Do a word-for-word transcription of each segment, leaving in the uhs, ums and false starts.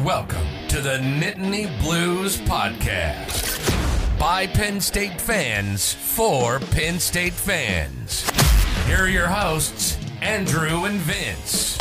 Welcome to the Nittany Blues Podcast. By Penn State fans, for Penn State fans. Here are your hosts, Andrew and Vince.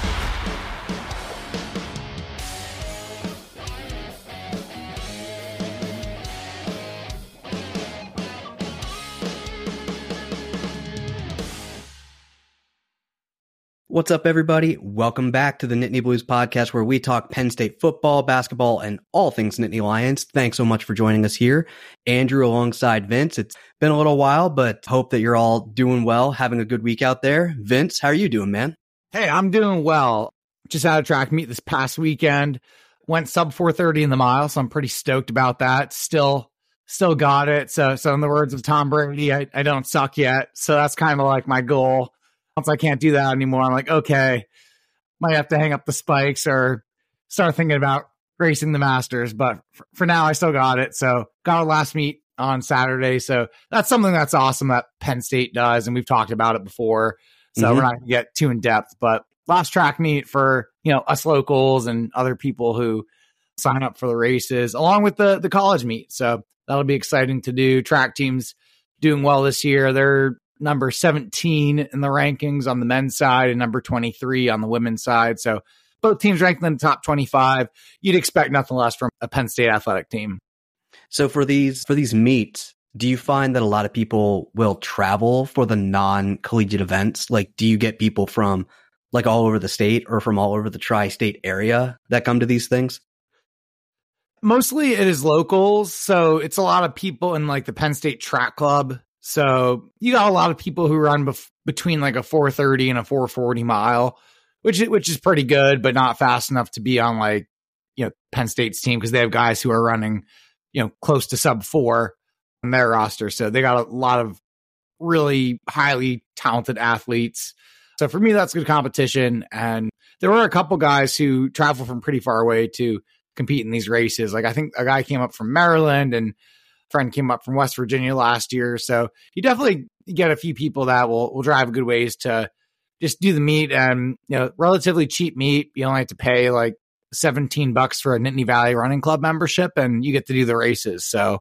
What's up, everybody? Welcome back to the Nittany Blues Podcast, where we talk Penn State football, basketball, and all things Nittany Lions. Thanks so much for joining us here. Andrew alongside Vince. It's been a little while, but hope that you're all doing well, having a good week out there. Vince, how are you doing, man? Hey, I'm doing well. Just had a track meet this past weekend. Went sub four thirty in the mile, so I'm pretty stoked about that. Still, still got it. So, so in the words of Tom Brady, I, I don't suck yet. So that's kind of like my goal. Once I can't do that anymore, I'm like, okay, might have to hang up the spikes or start thinking about racing the Masters. But for, for now, I still got it. So got our last meet on Saturday. So that's something that's awesome that Penn State does. And we've talked about it before. So mm-hmm. We're not going to get too in depth. But last track meet for, you know, us locals and other people who sign up for the races, along with the, the college meet. So that'll be exciting to do. Track team's doing well this year. They're number seventeen in the rankings on the men's side and number twenty-three on the women's side. So both teams ranked in the top twenty-five. You'd expect nothing less from a Penn State athletic team. So for these for these meets, do you find that a lot of people will travel for the non-collegiate events? Like, do you get people from like all over the state or from all over the tri-state area that come to these things? Mostly it is locals. So it's a lot of people in like the Penn State track club. So you got a lot of people who run bef- between like a four thirty and a four forty mile, which is, which is pretty good, but not fast enough to be on like, you know, Penn State's team, because they have guys who are running, you know, close to sub four on their roster. So they got a lot of really highly talented athletes. So for me, that's good competition. And there were a couple guys who travel from pretty far away to compete in these races. Like I think a guy came up from Maryland and friend came up from West Virginia last year. So you definitely get a few people that will, will drive good ways to just do the meet, and, you know, relatively cheap meet. You only have to pay like seventeen bucks for a Nittany Valley Running Club membership and you get to do the races. So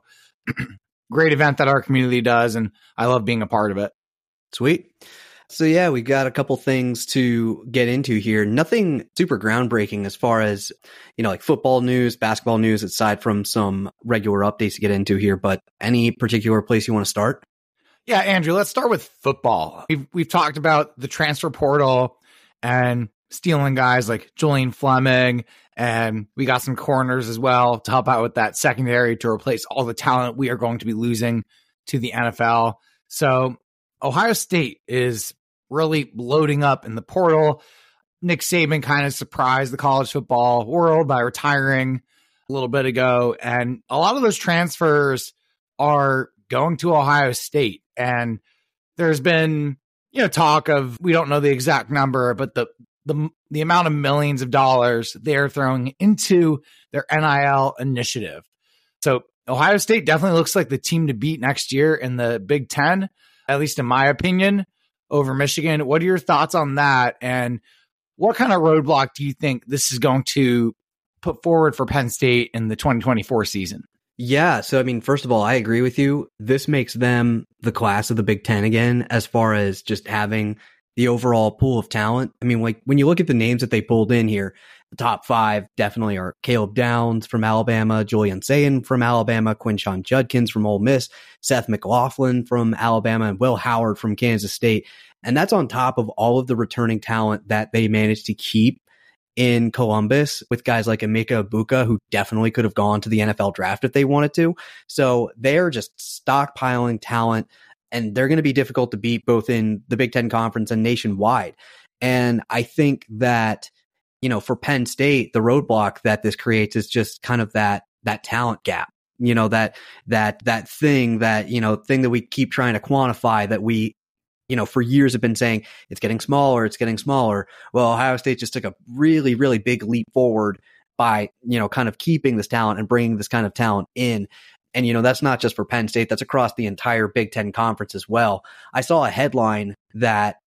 great event that our community does. And I love being a part of it. Sweet. So yeah, we got a couple things to get into here. Nothing super groundbreaking as far as, you know, like football news, basketball news, aside from some regular updates to get into here, but any particular place you want to start? Yeah, Andrew, let's start with football. We've, we've talked about the transfer portal and stealing guys like Julian Fleming, and we got some corners as well to help out with that secondary to replace all the talent we are going to be losing to the N F L. So Ohio State is really loading up in the portal. Nick Saban kind of surprised the college football world by retiring a little bit ago. And a lot of those transfers are going to Ohio State. And there's been, you know, talk of, we don't know the exact number, but the the the amount of millions of dollars they're throwing into their N I L initiative. So Ohio State definitely looks like the team to beat next year in the Big Ten, at least in my opinion, over Michigan. What are your thoughts on that? And what kind of roadblock do you think this is going to put forward for Penn State in the twenty twenty-four season? Yeah. So, I mean, first of all, I agree with you. This makes them the class of the Big Ten again, as far as just having the overall pool of talent. I mean, like when you look at the names that they pulled in here, the top five definitely are Caleb Downs from Alabama, Julian Sayin from Alabama, Quinshon Judkins from Ole Miss, Seth McLaughlin from Alabama, and Will Howard from Kansas State. And that's on top of all of the returning talent that they managed to keep in Columbus with guys like Emeka Egbuka, who definitely could have gone to the N F L draft if they wanted to. So they're just stockpiling talent, and they're going to be difficult to beat both in the Big Ten Conference and nationwide. And I think that, you know, for Penn State, the roadblock that this creates is just kind of that, that talent gap, you know, that, that, that thing that, you know, thing that we keep trying to quantify that we, you know, for years have been saying it's getting smaller, it's getting smaller. Well, Ohio State just took a really, really big leap forward by, you know, kind of keeping this talent and bringing this kind of talent in. And, you know, that's not just for Penn State, that's across the entire Big Ten Conference as well. I saw a headline that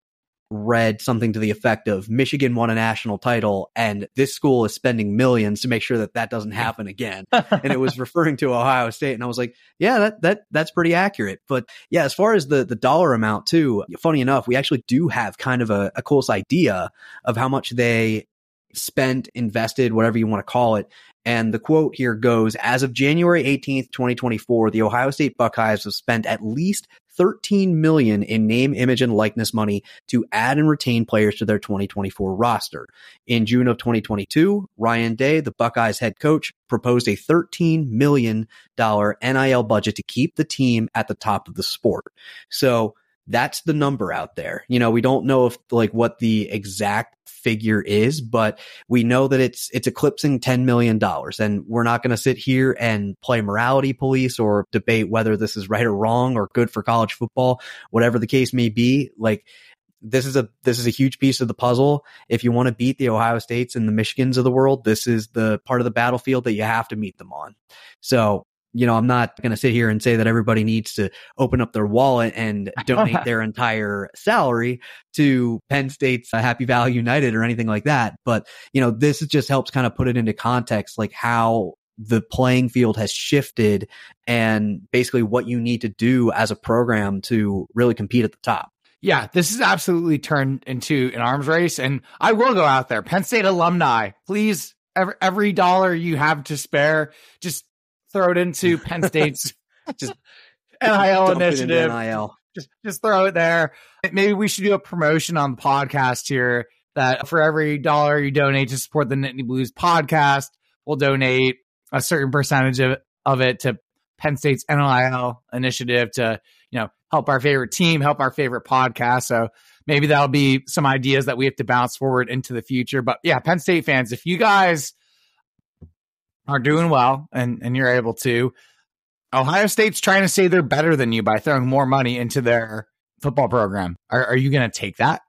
read something to the effect of Michigan won a national title and this school is spending millions to make sure that that doesn't happen again. And it was referring to Ohio State. And I was like, yeah, that, that, that's pretty accurate. But yeah, as far as the, the dollar amount too, funny enough, we actually do have kind of a, a close idea of how much they spent, invested, whatever you want to call it. And the quote here goes, as of January eighteenth, twenty twenty-four, the Ohio State Buckeyes have spent at least thirteen million dollars in name, image, and likeness money to add and retain players to their twenty twenty-four roster. In June of twenty twenty-two, Ryan Day, the Buckeyes head coach, proposed a thirteen million dollars N I L budget to keep the team at the top of the sport. So that's the number out there. You know, we don't know if like what the exact figure is, but we know that it's it's eclipsing ten million dollars. And we're not going to sit here and play morality police or debate whether this is right or wrong or good for college football, whatever the case may be. Like this is a this is a huge piece of the puzzle. If you want to beat the Ohio States and the Michigans of the world, this is the part of the battlefield that you have to meet them on. So you know, I'm not going to sit here and say that everybody needs to open up their wallet and donate their entire salary to Penn State's uh, Happy Valley United or anything like that. But, you know, this just helps kind of put it into context, like how the playing field has shifted and basically what you need to do as a program to really compete at the top. Yeah, this is absolutely turned into an arms race. And I will go out there. Penn State alumni, please, every, every dollar you have to spare, just throw it into Penn State's just N I L initiative. N I L. Just, just throw it there. Maybe we should do a promotion on the podcast here that for every dollar you donate to support the Nittany Blues podcast, we'll donate a certain percentage of, of it to Penn State's N I L initiative to, you know, help our favorite team, help our favorite podcast. So maybe that'll be some ideas that we have to bounce forward into the future. But yeah, Penn State fans, if you guys are doing well and, and you're able to, Ohio State's trying to say they're better than you by throwing more money into their football program. Are, are you going to take that?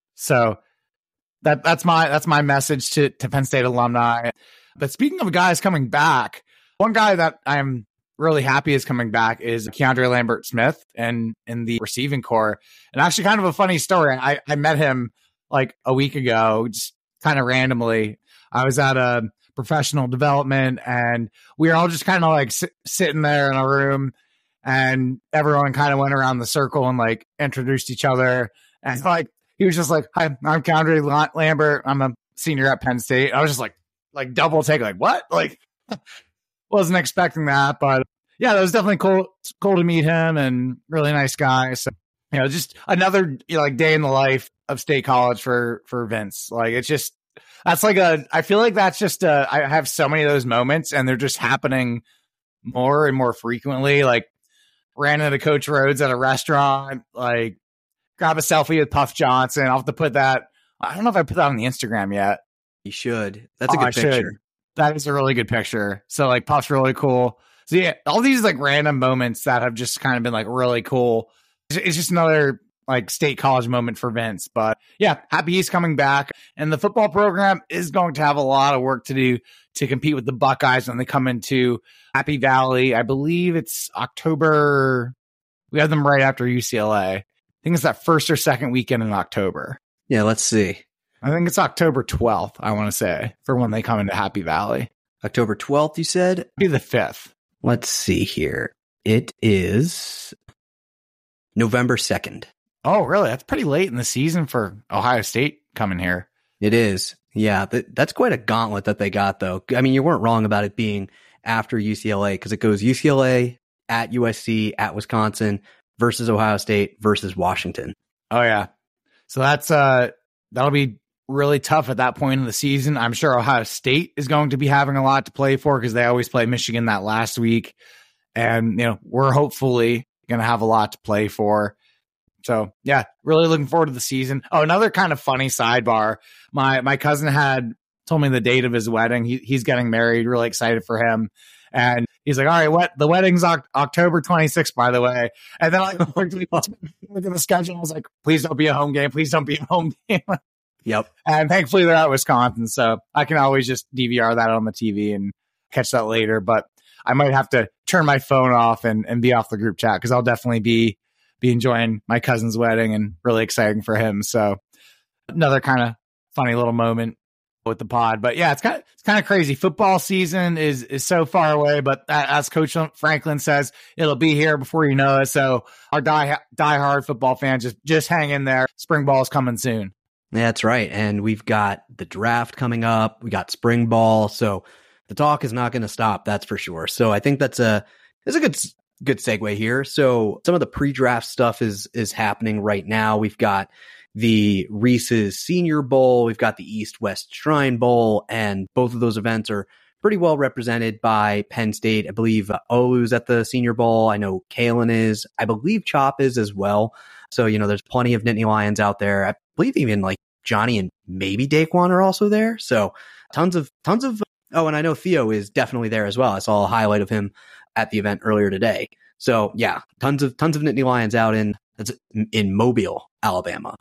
So that that's my that's my message to, to Penn State alumni. But speaking of guys coming back, one guy that I'm really happy is coming back is Keandre Lambert-Smith and in the receiving corps. And actually kind of a funny story. I, I met him like a week ago, just kind of randomly. I was at a professional development and we were all just kind of like sit, sitting there in a room and everyone kind of went around the circle and like introduced each other. And like, he was just like, hi, I'm Keandre Lambert. I'm a senior at Penn State. I was just like, like double take, like what? Like wasn't expecting that, but yeah, that was definitely cool. Cool to meet him and really nice guy. So, you know, just another you know, like day in the life of State College for, for Vince. Like it's just, That's like a, I feel like that's just a, I have so many of those moments and they're just happening more and more frequently. Like ran into Coach Rhodes at a restaurant, like grab a selfie with Puff Johnson. I'll have to put that. I don't know if I put that on the Instagram yet. You should. That's a oh, good I picture. Should. That is a really good picture. So like Puff's really cool. So yeah, all these like random moments that have just kind of been like really cool. It's just another like State College moment for Vince. But yeah, happy he's coming back. And the football program is going to have a lot of work to do to compete with the Buckeyes when they come into Happy Valley. I believe it's October. We have them right after U C L A. I think it's that first or second weekend in October. Yeah, let's see. I think it's October twelfth, I want to say, for when they come into Happy Valley. October twelfth, you said? Be the fifth. Let's see here. It is November second. Oh, really? That's pretty late in the season for Ohio State coming here. It is. Yeah, th- that's quite a gauntlet that they got, though. I mean, you weren't wrong about it being after U C L A because it goes U C L A at U S C, at Wisconsin, versus Ohio State, versus Washington. Oh, yeah. So that's uh, that'll be really tough at that point in the season. I'm sure Ohio State is going to be having a lot to play for because they always play Michigan that last week. And, you know, we're hopefully going to have a lot to play for. So, yeah, really looking forward to the season. Oh, another kind of funny sidebar. My my cousin had told me the date of his wedding. He, he's getting married. Really excited for him. And he's like, all right, what? The wedding's o- October twenty-sixth, by the way. And then I looked at the schedule. I was like, please don't be a home game. Please don't be a home game. Yep. And thankfully they're at Wisconsin. So I can always just D V R that on the T V and catch that later. But I might have to turn my phone off and, and be off the group chat because I'll definitely be be enjoying my cousin's wedding and really exciting for him. So Another kind of funny little moment with the pod. But yeah, it's kind of it's kind of crazy. Football season is is so far away, but as Coach Franklin says, it'll be here before you know it. So our die diehard football fans, just just hang in there. Spring ball is coming soon. That's right, and we've got the draft coming up. We got spring ball, so the talk is not going to stop. That's for sure. So I think that's a that's a good good segue here. So some of the pre-draft stuff is is happening right now. We've got the Reese's Senior Bowl. We've got the East-West Shrine Bowl, and both of those events are pretty well represented by Penn State. I believe uh, Olu's at the Senior Bowl. I know Kalen is. I believe Chop is as well. So, you know, there's plenty of Nittany Lions out there. I believe even like Johnny and maybe Daquan are also there. So tons of, tons of, oh, and I know Theo is definitely there as well. I saw a highlight of him at the event earlier today. So yeah, tons of, tons of Nittany Lions out in, in Mobile, Alabama.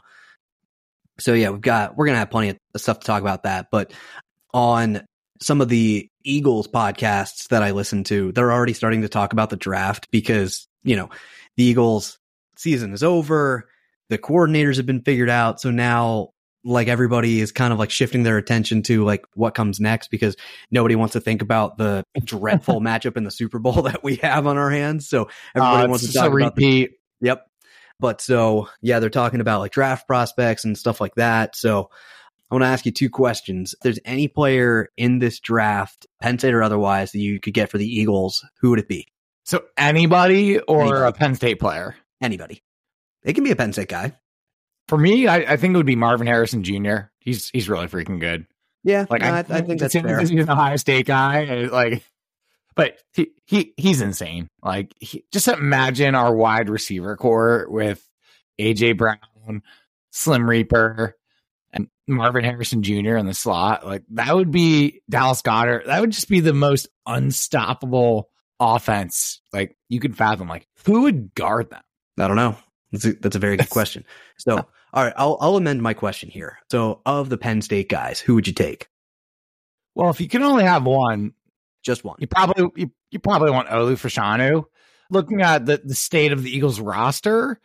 So yeah, we've got, we're going to have plenty of stuff to talk about that, but on some of the Eagles podcasts that I listen to, they're already starting to talk about the draft because, you know, the Eagles season is over. The coordinators have been figured out. So now like everybody is kind of like shifting their attention to like what comes next because nobody wants to think about the dreadful matchup in the Super Bowl that we have on our hands. So everybody uh, wants to talk about the, yep. But so, yeah, they're talking about like draft prospects and stuff like that. So I want to ask you two questions. If there's any player in this draft, Penn State or otherwise, that you could get for the Eagles, who would it be? So anybody or anybody. a Penn State player? Anybody. It can be a Penn State guy. For me, I, I think it would be Marvin Harrison Junior He's he's really freaking good. Yeah, like no, I, I, I think that's fair. He's an Ohio State guy, like, but he, he he's insane. Like, he, just imagine our wide receiver core with A J Brown, Slim Reaper, and Marvin Harrison Junior in the slot. Like, that would be Dallas Goedert. That would just be the most unstoppable offense like you could fathom. Like, who would guard them? I don't know. That's a, that's a very good question. So, all right, I'll I'll amend my question here. So, of the Penn State guys, who would you take? Well, if you can only have one, just one, you probably you, you probably want Olu Fashanu. Looking at the, the state of the Eagles roster,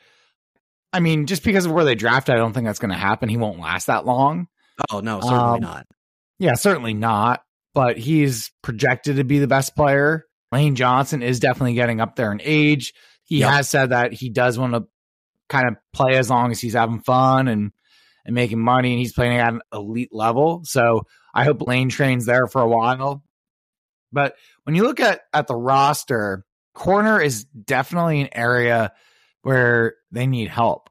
I mean, just because of where they drafted, I don't think that's going to happen. He won't last that long. Oh no, certainly um, not. Yeah, certainly not. But he's projected to be the best player. Lane Johnson is definitely getting up there in age. He yep. has said that he does want to kind of play as long as he's having fun and, and making money, and he's playing at an elite level. So I hope Lane trains there for a while. But when you look at, at the roster, corner is definitely an area where they need help.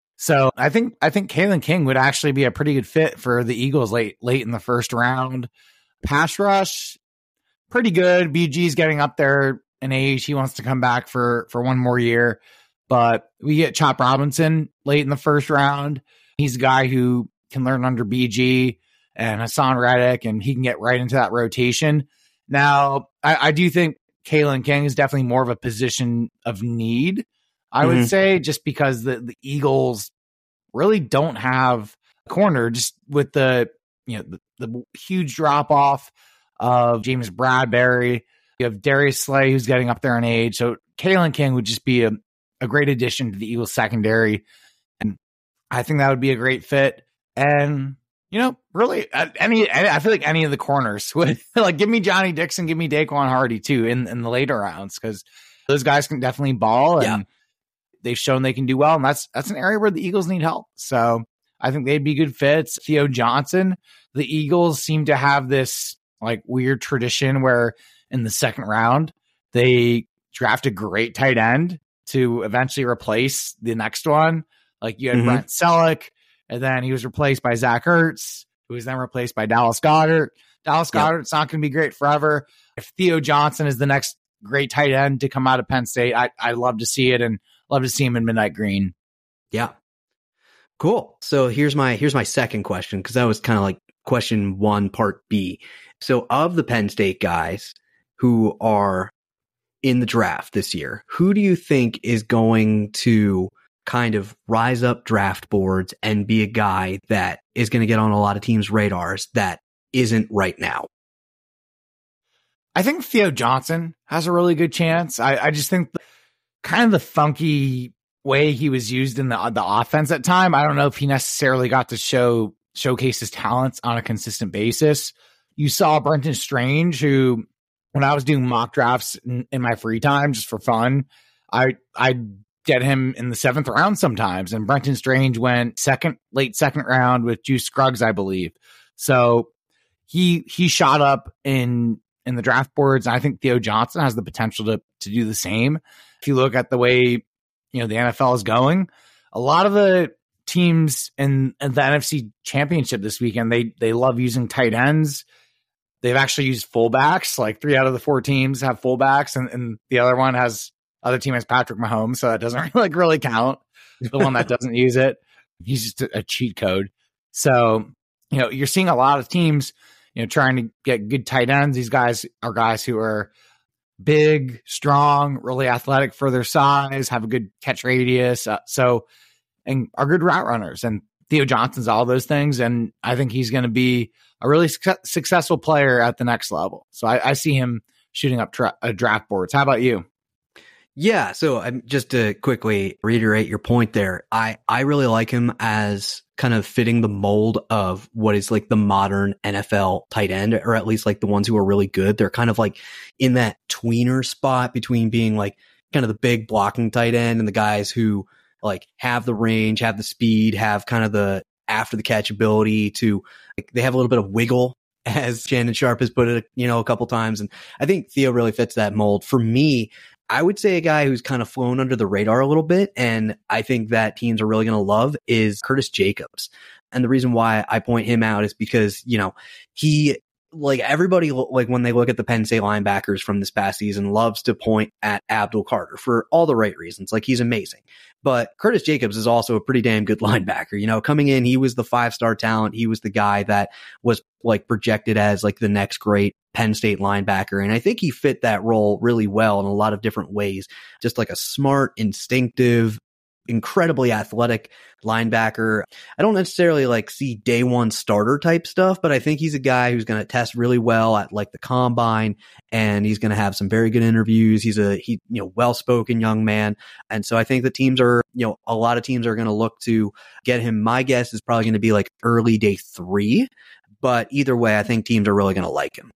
So I think I think Kalen King would actually be a pretty good fit for the Eagles late late in the first round. Pass rush, pretty good. B G's getting up there in age. He wants to come back for, for one more year. But we get Chop Robinson late in the first round. He's a guy who can learn under B G and Hassan Reddick, and he can get right into that rotation. Now, I, I do think Kalen King is definitely more of a position of need, I mm-hmm. would say, just because the, the Eagles really don't have a corner, just with the you know the, the huge drop off of James Bradbury. You have Darius Slay, who's getting up there in age. So Kalen King would just be a a great addition to the Eagles secondary. And I think that would be a great fit. And, you know, really any, I feel like any of the corners would like, give me Johnny Dixon, give me Daquan Hardy too in, in the later rounds. Cause those guys can definitely ball and yeah. they've shown they can do well. And that's, that's an area where the Eagles need help. So I think they'd be good fits. Theo Johnson, the Eagles seem to have this like weird tradition where in the second round, they draft a great tight end to eventually replace the next one. Like you had mm-hmm. Brent Selleck, and then he was replaced by Zach Ertz, who was then replaced by Dallas Goedert. Dallas yep. Goedert's not going to be great forever. If Theo Johnson is the next great tight end to come out of Penn State, I, I'd love to see it and love to see him in Midnight Green. Yeah. Cool. So here's my, here's my second question, because that was kind of like question one, part B. So of the Penn State guys who are in the draft this year, who do you think is going to kind of rise up draft boards and be a guy that is going to get on a lot of teams' radars that isn't right now? I think Theo Johnson has a really good chance. I, I just think kind of the funky way he was used in the the offense at time, I don't know if he necessarily got to show showcase his talents on a consistent basis. You saw Brenton Strange, who, when I was doing mock drafts in, in my free time just for fun, I I get him in the seventh round sometimes, and Brenton Strange went second, late second round with Juice Scruggs, I believe. So he he shot up in in the draft boards. And I think Theo Johnson has the potential to to do the same. If you look at the way, you know, the N F L is going, a lot of the teams in, in the N F C Championship this weekend, they they love using tight ends. They've actually used fullbacks. Like three out of the four teams have fullbacks, and, and the other one has other team has Patrick Mahomes, so that doesn't like really count. The one that doesn't use it, he's just a, a cheat code. So, you know, you're seeing a lot of teams, you know, trying to get good tight ends. These guys are guys who are big, strong, really athletic for their size, have a good catch radius. Uh, so, and are good route runners. And Theo Johnson's all those things. And I think he's going to be a really su- successful player at the next level. So I, I see him shooting up tra- uh, draft boards. How about you? Yeah. So um, just to quickly reiterate your point there, I, I really like him as kind of fitting the mold of what is like the modern N F L tight end, or at least like the ones who are really good. They're kind of like in that tweener spot between being like kind of the big blocking tight end and the guys who like have the range, have the speed, have kind of the after the catch ability to, like, they have a little bit of wiggle, as Shannon Sharp has put it, you know, a couple times. And I think Theo really fits that mold. For me, I would say a guy who's kind of flown under the radar a little bit, and I think that teams are really going to love, is Curtis Jacobs. And the reason why I point him out is because, you know, he, like everybody, like when they look at the Penn State linebackers from this past season, loves to point at Abdul Carter for all the right reasons. Like, he's amazing. But Curtis Jacobs is also a pretty damn good linebacker. You know, coming in, he was the five-star talent. He was the guy that was like projected as like the next great Penn State linebacker. And I think he fit that role really well in a lot of different ways. Just like a smart, instinctive, incredibly athletic linebacker. I don't necessarily like see day one starter type stuff, but I think he's a guy who's going to test really well at like the combine, and he's going to have some very good interviews. He's a, he, you know, well-spoken young man. And so I think the teams are, you know, a lot of teams are going to look to get him. My guess is probably going to be like early day three, but either way, I think teams are really going to like him.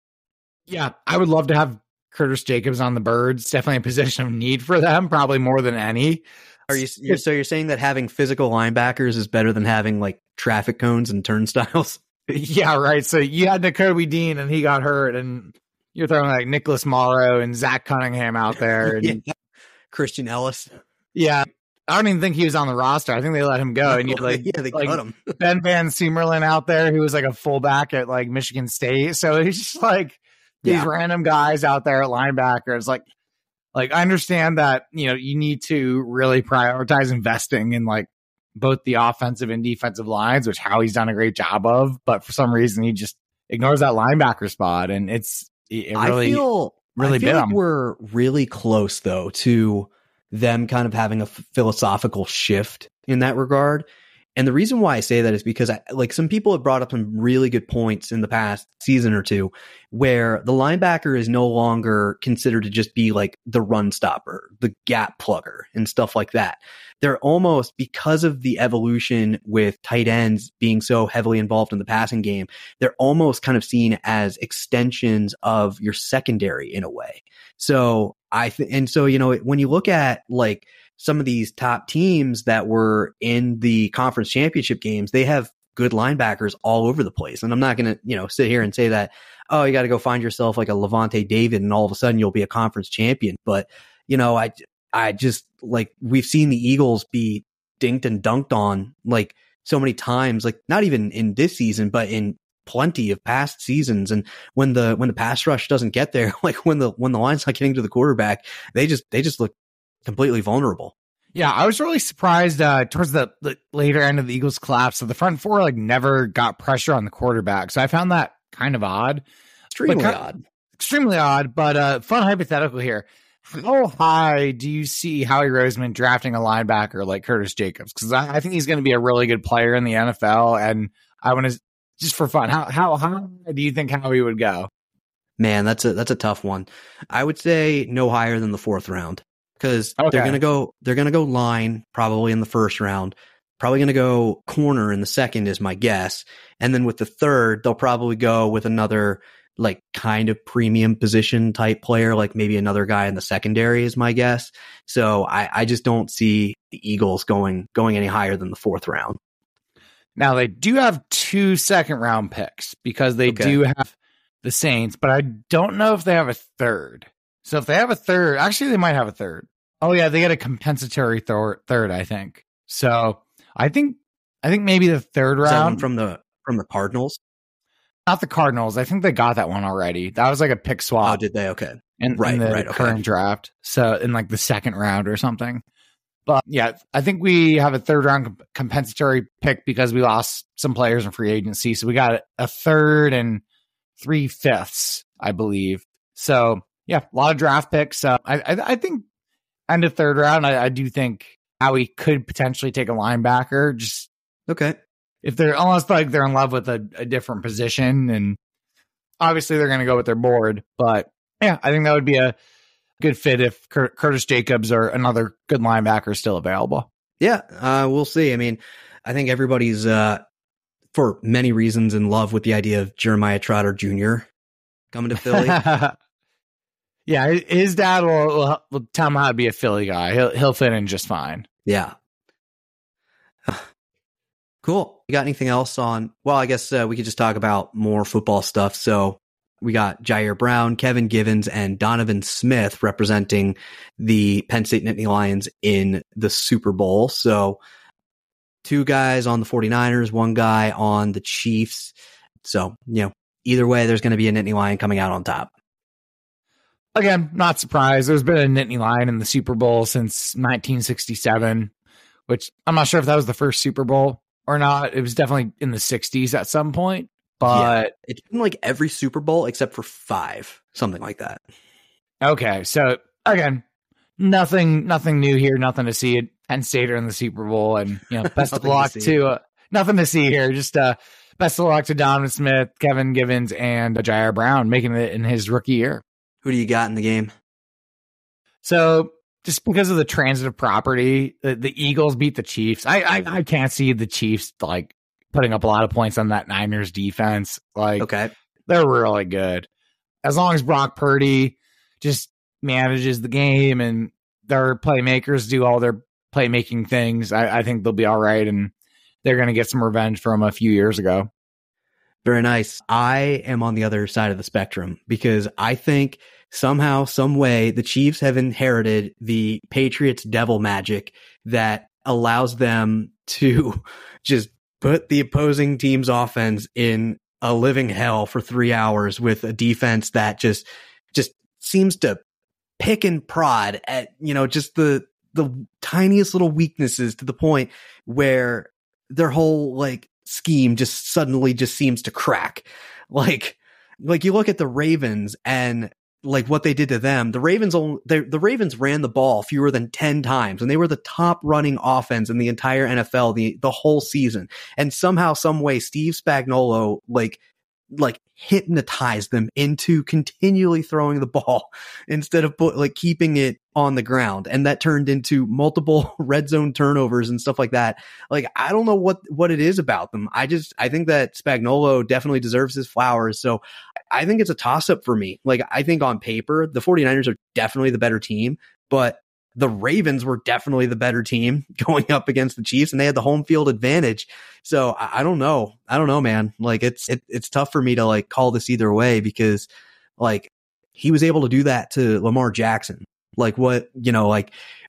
Yeah, I would love to have Curtis Jacobs on the Birds. Definitely a position of need for them, probably more than any. Are you, so you're saying that having physical linebackers is better than having like traffic cones and turnstiles? Yeah, right. So you had Nakobe Dean and he got hurt, and you're throwing like Nicholas Morrow and Zach Cunningham out there. And yeah. Christian Ellis. Yeah. I don't even think he was on the roster. I think they let him go. And you like, yeah, they like cut him. Ben Van Summerlin out there, who was like a fullback at like Michigan State. So it's just like these yeah. random guys out there at linebackers. Like, Like, I understand that, you know, you need to really prioritize investing in like both the offensive and defensive lines, which Howie's done a great job of. But for some reason, he just ignores that linebacker spot. And it's it really, I feel, really I feel bit like him. We're really close, though, to them kind of having a philosophical shift in that regard. And the reason why I say that is because I, like some people have brought up some really good points in the past season or two where the linebacker is no longer considered to just be like the run stopper, the gap plugger and stuff like that. They're almost, because of the evolution with tight ends being so heavily involved in the passing game, they're almost kind of seen as extensions of your secondary in a way. So I think, and so, you know, when you look at like some of these top teams that were in the conference championship games, they have good linebackers all over the place. And I'm not going to, you know, sit here and say that, oh, you got to go find yourself like a Levante David and all of a sudden you'll be a conference champion. But, you know, I, I just like, we've seen the Eagles be dinked and dunked on like so many times, like not even in this season, but in plenty of past seasons. And when the, when the pass rush doesn't get there, like when the, when the line's not getting to the quarterback, they just, they just look completely vulnerable. Yeah, I was really surprised uh, towards the, the later end of the Eagles' collapse. So the front four like never got pressure on the quarterback. So I found that kind of odd. Extremely kind odd. Of, extremely odd, but uh, fun hypothetical here. How high do you see Howie Roseman drafting a linebacker like Curtis Jacobs? Because I, I think he's going to be a really good player in the N F L. And I want to, just for fun, how, how high do you think Howie would go? Man, that's a that's a tough one. I would say no higher than the fourth round. because Okay. they're going to go, they're going to go line probably in the first round, probably going to go corner in the second is my guess. And then with the third, they'll probably go with another like kind of premium position type player, like maybe another guy in the secondary is my guess. So I, I just don't see the Eagles going, going any higher than the fourth round. Now they do have two second round picks because they Okay. do have the Saints, but I don't know if they have a third. So if they have a third, actually they might have a third. Oh yeah, they get a compensatory thir- third, I think. So I think I think maybe the third Is that one round from the, from the Cardinals? not the Cardinals. I think they got that one already. That was like a pick Oh, swap did they? Okay. in, right, in the right, okay. current draft. So in like the second round or something. But yeah, I think we have a third round comp- compensatory pick because we lost some players in free agency. So we got a third and three fifths, I believe. So yeah, a lot of draft picks. Uh, I, I I think end of third round, I, I do think Howie could potentially take a linebacker. Just Okay. if they're almost like they're in love with a, a different position, and obviously they're going to go with their board. But yeah, I think that would be a good fit if Cur- Curtis Jacobs or another good linebacker is still available. Yeah, uh, we'll see. I mean, I think everybody's, uh, for many reasons, in love with the idea of Jeremiah Trotter Junior coming to Philly. Yeah, his dad will, will, will tell him how to be a Philly guy. He'll he'll fit in just fine. Yeah. Cool. You got anything else on? Well, I guess uh, we could just talk about more football stuff. So we got Jair Brown, Kevin Givens, and Donovan Smith representing the Penn State Nittany Lions in the Super Bowl. So two guys on the 49ers, one guy on the Chiefs. So, you know, either way, there's going to be a Nittany Lion coming out on top. Again, not surprised. There's been a Nittany Lion in the Super Bowl since nineteen sixty-seven, which I'm not sure if that was the first Super Bowl or not. It was definitely in the sixties at some point. But yeah, it's been like every Super Bowl except for five, something like that. Okay, so again, nothing, nothing new here, nothing to see. Penn State are in the Super Bowl, and you know, best of Nothing to luck see. to uh, nothing to see here. Just uh, best of luck to Donovan Smith, Kevin Givens, and uh, Jair Brown making it in his rookie year. Who do you got in the game? So just because of the transitive property, the, the Eagles beat the Chiefs. I, I I can't see the Chiefs like putting up a lot of points on that Niners defense. Like, Okay. they're really good. As long as Brock Purdy just manages the game and their playmakers do all their playmaking things, I, I think they'll be all right, and they're going to get some revenge from a few years ago. Very nice. I am on the other side of the spectrum because I think somehow, some way, the Chiefs have inherited the Patriots' devil magic that allows them to just put the opposing team's offense in a living hell for three hours with a defense that just just seems to pick and prod at, you know, just the the tiniest little weaknesses to the point where their whole like scheme just suddenly just seems to crack. Like, like you look at the Ravens and like what they did to them. The Ravens only, the, the Ravens ran the ball fewer than ten times, and they were the top running offense in the entire N F L the the whole season. And somehow, some way, Steve Spagnuolo like like hypnotized them into continually throwing the ball instead of put, like keeping it on the ground. And that turned into multiple red zone turnovers and stuff like that. Like, I don't know what, what it is about them. I just, I think that Spagnuolo definitely deserves his flowers. So I think it's a toss up for me. Like, I think on paper, the 49ers are definitely the better team, but the Ravens were definitely the better team going up against the Chiefs, and they had the home field advantage. So I, I don't know. I don't know, man. Like, it's, it, it's tough for me to like call this either way because like he was able to do that to Lamar Jackson. Like what, you know, like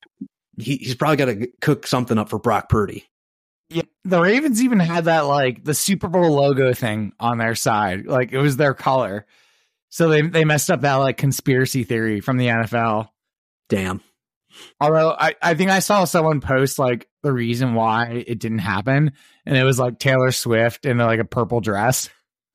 he, he's probably got to cook something up for Brock Purdy. Yeah, the Ravens even had that like the Super Bowl logo thing on their side. Like it was their color. So they, they messed up that like conspiracy theory from the N F L. Damn. Although I, I think I saw someone post like the reason why it didn't happen, and it was like Taylor Swift in like a purple dress.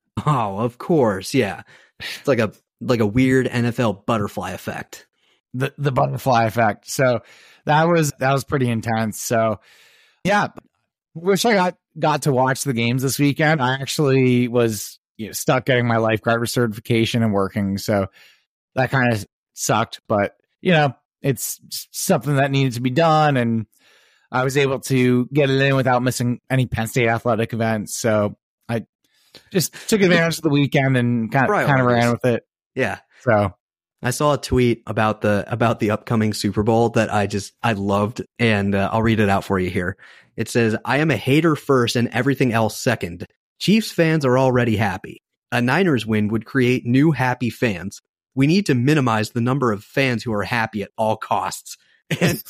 Oh, of course. Yeah. It's like a, like a weird N F L butterfly effect. The, the butterfly effect. So that was, that was pretty intense. So yeah, wish I got, got to watch the games this weekend. I actually was you know, stuck getting my lifeguard certification and working. So that kind of sucked, but you know, it's something that needed to be done. And I was able to get it in without missing any Penn State athletic events. So I just took advantage of the weekend and kind of, kind of ran with it. Yeah. So I saw a tweet about the about the upcoming Super Bowl that I just I loved, and uh, I'll read it out for you here. It says, "I am a hater first and everything else second. Chiefs fans are already happy. A Niners win would create new happy fans. We need to minimize the number of fans who are happy at all costs." And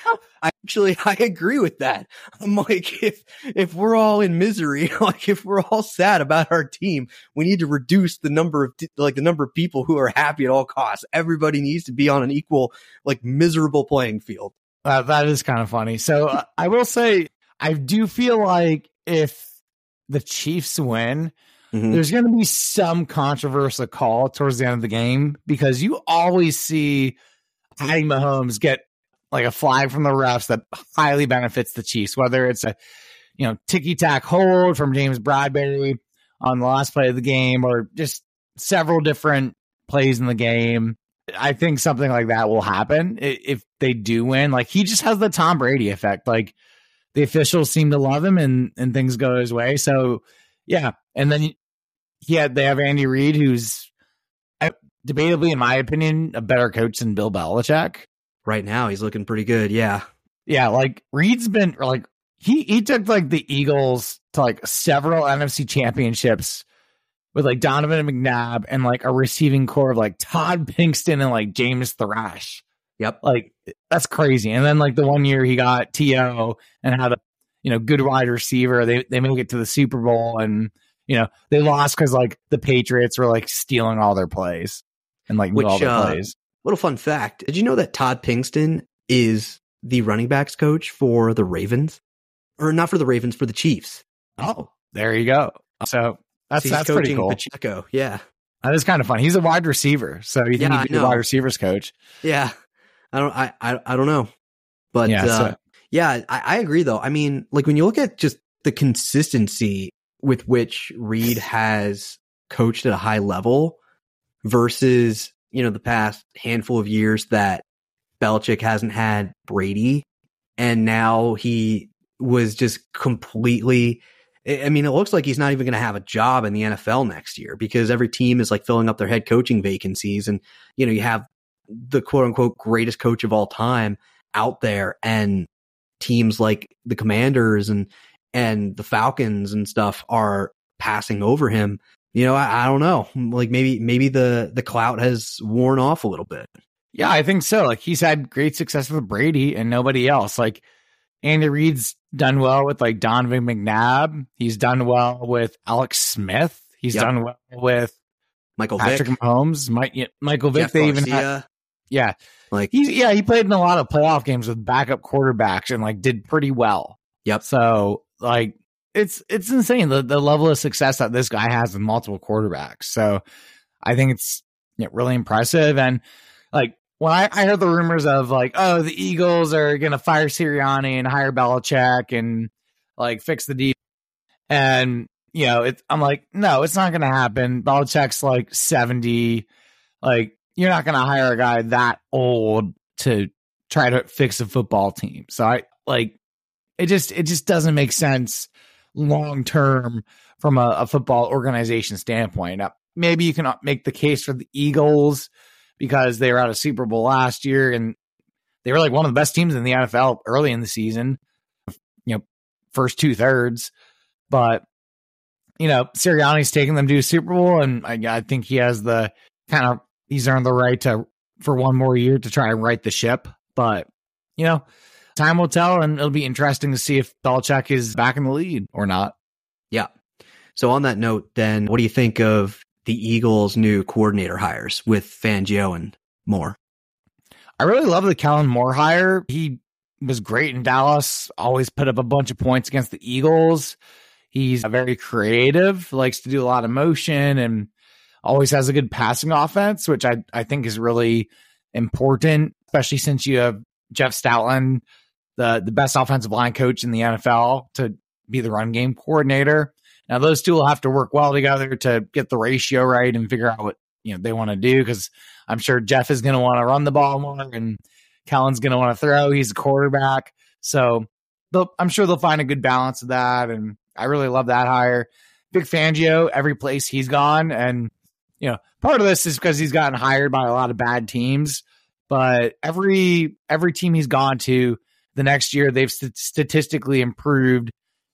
I actually, I agree with that. I'm like, if, if we're all in misery, like if we're all sad about our team, we need to reduce the number of, like the number of people who are happy at all costs. Everybody needs to be on an equal, like miserable playing field. Uh, that is kind of funny. So uh, I will say, I do feel like if the Chiefs win, mm-hmm. there's going to be some controversial call towards the end of the game, because you always see Patty Mahomes get like a flag from the refs that highly benefits the Chiefs, whether it's a, you know, ticky-tack hold from James Bradbury on the last play of the game, or just several different plays in the game. I think something like that will happen if they do win. Like, he just has the Tom Brady effect. Like, the officials seem to love him, and, and things go his way. So, yeah. And then he had, they have Andy Reid, who's debatably, in my opinion, a better coach than Bill Belichick. Right now, he's looking pretty good. Yeah. Yeah. Like, Reid's been like, he, he took like the Eagles to like several N F C championships with like Donovan McNabb and like a receiving core of like Todd Pinkston and like James Thrash. Yep. Like, that's crazy. And then like the one year he got T O and had a, you know, good wide receiver. They, they make it to the Super Bowl, and, you know, they lost because like the Patriots were like stealing all their plays and like Which, all their uh, plays. Little fun fact. Did you know that Todd Pinkston is the running backs coach for the Ravens? Or not for the Ravens, for the Chiefs. Oh, there you go. So that's, so that's pretty cool. Pacheco. Yeah. That is kind of fun. He's a wide receiver. So you think yeah, he'd be a wide receivers coach? Yeah. I don't, I, I, I don't know. But yeah, uh, so. yeah I, I agree though. I mean, like when you look at just the consistency with which Reid has coached at a high level versus, you know, the past handful of years that Belichick hasn't had Brady, and now he was just completely, I mean, it looks like he's not even going to have a job in the N F L next year, because every team is like filling up their head coaching vacancies. And, you know, you have the quote unquote greatest coach of all time out there, and teams like the Commanders and, and the Falcons and stuff are passing over him. You know, I, I don't know. Like maybe maybe the, the clout has worn off a little bit. Yeah, I think so. Like, he's had great success with Brady and nobody else. Like, Andy Reid's done well with like Donovan McNabb. He's done well with Alex Smith. He's yep. done well with Michael Patrick Vick. Mahomes. Mike, yeah, Michael Vick. Jeff they Garcia. even had, yeah, like he's yeah he played in a lot of playoff games with backup quarterbacks and like did pretty well. Yep. So like. It's it's insane the, the level of success that this guy has with multiple quarterbacks. So I think it's you know, really impressive. And like when I, I heard the rumors of like, oh, the Eagles are going to fire Sirianni and hire Belichick and like fix the defense. And, you know, it, I'm like, no, it's not going to happen. Belichick's like seventy. Like, you're not going to hire a guy that old to try to fix a football team. So I like it just it just doesn't make sense long term from a, a football organization standpoint. Now, maybe you can make the case for the Eagles because they were at a Super Bowl last year and they were like one of the best teams in the N F L early in the season, you know, first two thirds. But, you know, Sirianni's taking them to a Super Bowl, and I, I think he has the kind of, he's earned the right to, for one more year to try and right the ship. But, you know, time will tell, and it'll be interesting to see if Belichick is back in the lead or not. Yeah. So on that note, then, what do you think of the Eagles' new coordinator hires with Fangio and Moore? I really love the Kellen Moore hire. He was great in Dallas, always put up a bunch of points against the Eagles. He's very creative, likes to do a lot of motion, and always has a good passing offense, which I, I think is really important, especially since you have Jeff Stoutland, the, the best offensive line coach in the N F L, to be the run game coordinator. Now, those two will have to work well together to get the ratio right and figure out what you know they want to do, because I'm sure Jeff is going to want to run the ball more, and Kellen's going to want to throw. He's a quarterback. So I'm sure they'll find a good balance of that. And I really love that hire. Vic Fangio, every place he's gone. And, you know, part of this is because he's gotten hired by a lot of bad teams. But every every team he's gone to the next year, they've st- statistically improved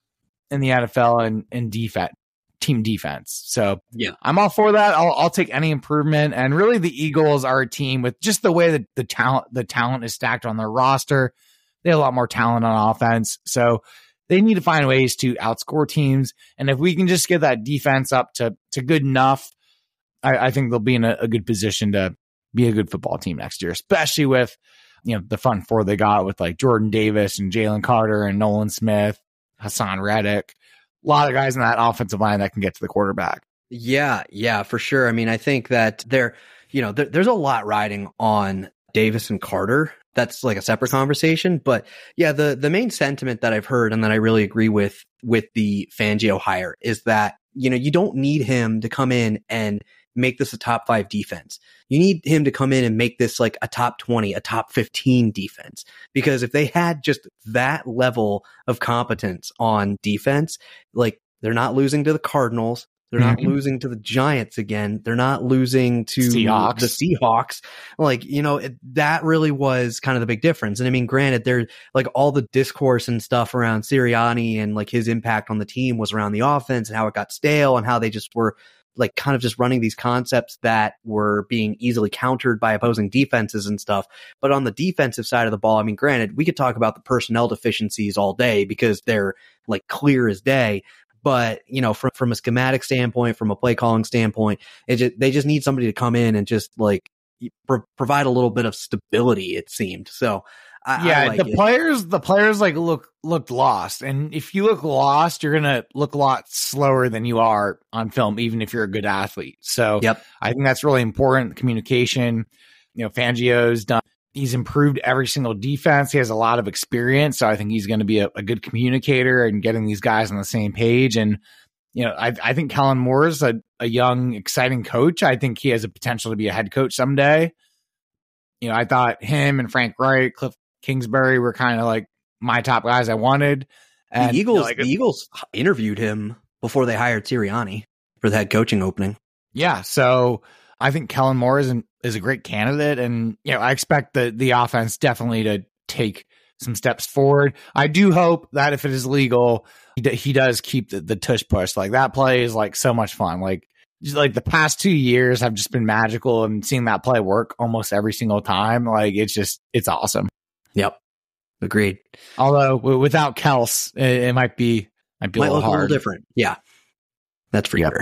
in the N F L and, and defense, team defense. So yeah, I'm all for that. I'll, I'll take any improvement. And really, the Eagles are a team with just the way that the talent the talent is stacked on their roster. They have a lot more talent on offense, so they need to find ways to outscore teams. And if we can just get that defense up to to good enough, I, I think they'll be in a, a good position to be a good football team next year, especially with, you know, the front four they got with like Jordan Davis and Jalen Carter and Nolan Smith, Hassan Reddick, a lot of guys in that offensive line that can get to the quarterback. Yeah, yeah, for sure. I mean, I think that there, you know, there, there's a lot riding on Davis and Carter. That's like a separate conversation. But yeah, the, the main sentiment that I've heard and that I really agree with, with the Fangio hire is that, you know, you don't need him to come in and make this a top five defense. You need him to come in and make this like a top twenty, a top fifteen defense. Because if they had just that level of competence on defense, like they're not losing to the Cardinals. They're not mm-hmm. losing to the Giants again. They're not losing to Seahawks. the Seahawks. Like, you know, it, that really was kind of the big difference. And I mean, granted, there, like all the discourse and stuff around Sirianni and like his impact on the team was around the offense and how it got stale and how they just were like kind of just running these concepts that were being easily countered by opposing defenses and stuff. But on the defensive side of the ball, I mean, granted, we could talk about the personnel deficiencies all day because they're like clear as day. But, you know, from, from a schematic standpoint, from a play calling standpoint, it just, they just need somebody to come in and just like pro- provide a little bit of stability, it seemed. So I, yeah, I like the it. players, the players like look, looked lost. And if you look lost, you're going to look a lot slower than you are on film, even if you're a good athlete. So yep. I think that's really important. Communication, you know, Fangio's done, he's improved every single defense. He has a lot of experience. So I think he's going to be a, a good communicator and getting these guys on the same page. And, you know, I, I think Kellen Moore is a, a young, exciting coach. I think he has a potential to be a head coach someday. You know, I thought him and Frank Wright, Cliff Kingsbury were kind of like my top guys I wanted. And the Eagles, you know, like, the Eagles interviewed him before they hired Sirianni for the head coaching opening. Yeah. So I think Kellen Moore is, an, is a great candidate. And, you know, I expect the, the offense definitely to take some steps forward. I do hope that if it is legal, he, d- he does keep the, the tush push. Like that play is like so much fun. Like, just like the past two years have just been magical, and seeing that play work almost every single time. Like it's just, it's awesome. Yep. Agreed. Although w- without Kels, it, it might be, might be might a little look hard. a little different. Yeah. That's for Yep. sure.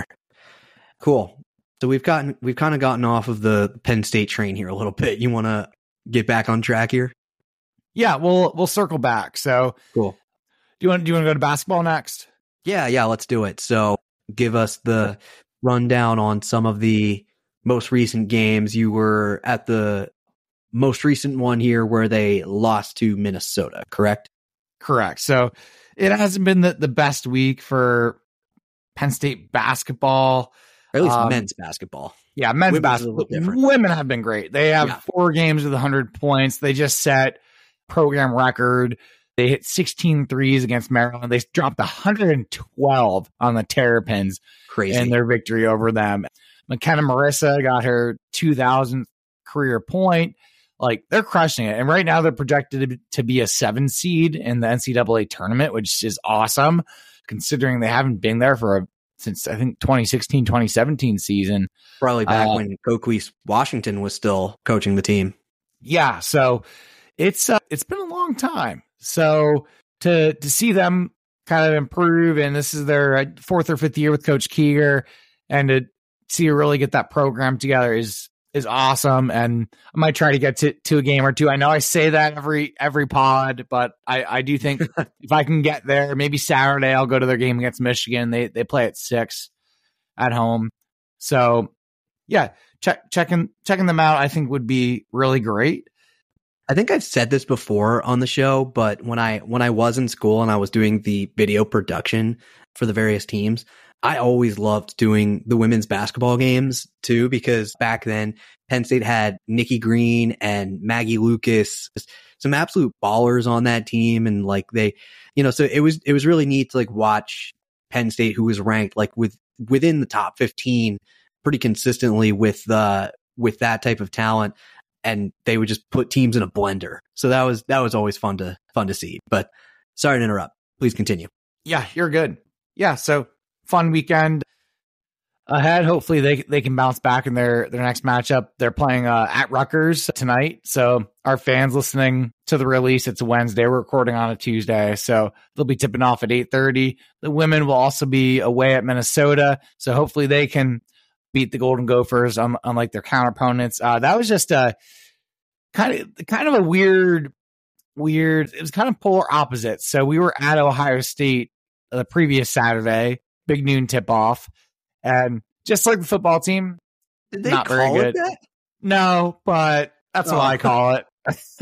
Cool. So we've gotten, we've kind of gotten off of the Penn State train here a little bit. You want to get back on track here? Yeah, we'll, we'll circle back. So cool. Do you want, do you want to go to basketball next? Yeah. Yeah. Let's do it. So give us the rundown on some of the most recent games. You were at the most recent one here where they lost to Minnesota, correct? Correct. So it hasn't been the, the best week for Penn State basketball. Or at least um, men's basketball. Yeah, men's Women's basketball. different. Women have been great. They have Yeah. four games with one hundred points. They just set program record. They hit sixteen threes against Maryland. They dropped one hundred twelve on the Terrapins Crazy. in their victory over them. McKenna Marissa got her two thousandth career point. Like, they're crushing it. And right now they're projected to, to be a seven seed in the N C double A tournament, which is awesome, considering they haven't been there for a, since I think twenty sixteen, twenty seventeen season. Probably back uh, when Coquise Washington was still coaching the team. Yeah. So it's, uh, it's been a long time. So to, to see them kind of improve, and this is their fourth or fifth year with Coach Keeger, and to see her really get that program together is, is awesome. And I might try to get to, to a game or two. I know I say that every, every pod, but I, I do think if I can get there, maybe Saturday, I'll go to their game against Michigan. They, they play at six at home. So yeah, check, checking, checking them out, I think would be really great. I think I've said this before on the show, but when I when I was in school and I was doing the video production for the various teams, I always loved doing the women's basketball games too, because back then Penn State had Nikki Green and Maggie Lucas, some absolute ballers on that team. And like they, you know, so it was, it was really neat to like watch Penn State, who was ranked like with within the top fifteen pretty consistently with the, uh, with that type of talent. And they would just put teams in a blender. So that was, that was always fun to, fun to see, but sorry to interrupt. Please continue. Yeah, you're good. Yeah. So, fun weekend ahead. Hopefully they they can bounce back in their, their next matchup. They're playing uh, at Rutgers tonight. So our fans listening to the release, it's a Wednesday. We're recording on a Tuesday. So they'll be tipping off at eight thirty. The women will also be away at Minnesota. So hopefully they can beat the Golden Gophers un- unlike their counter opponents. Uh, that was just a kind of kind of a weird, weird, it was kind of polar opposites. So we were at Ohio State the previous Saturday, big noon tip off, and just like the football team, Did they not call very good. It that? No, but that's Oh. what I call it.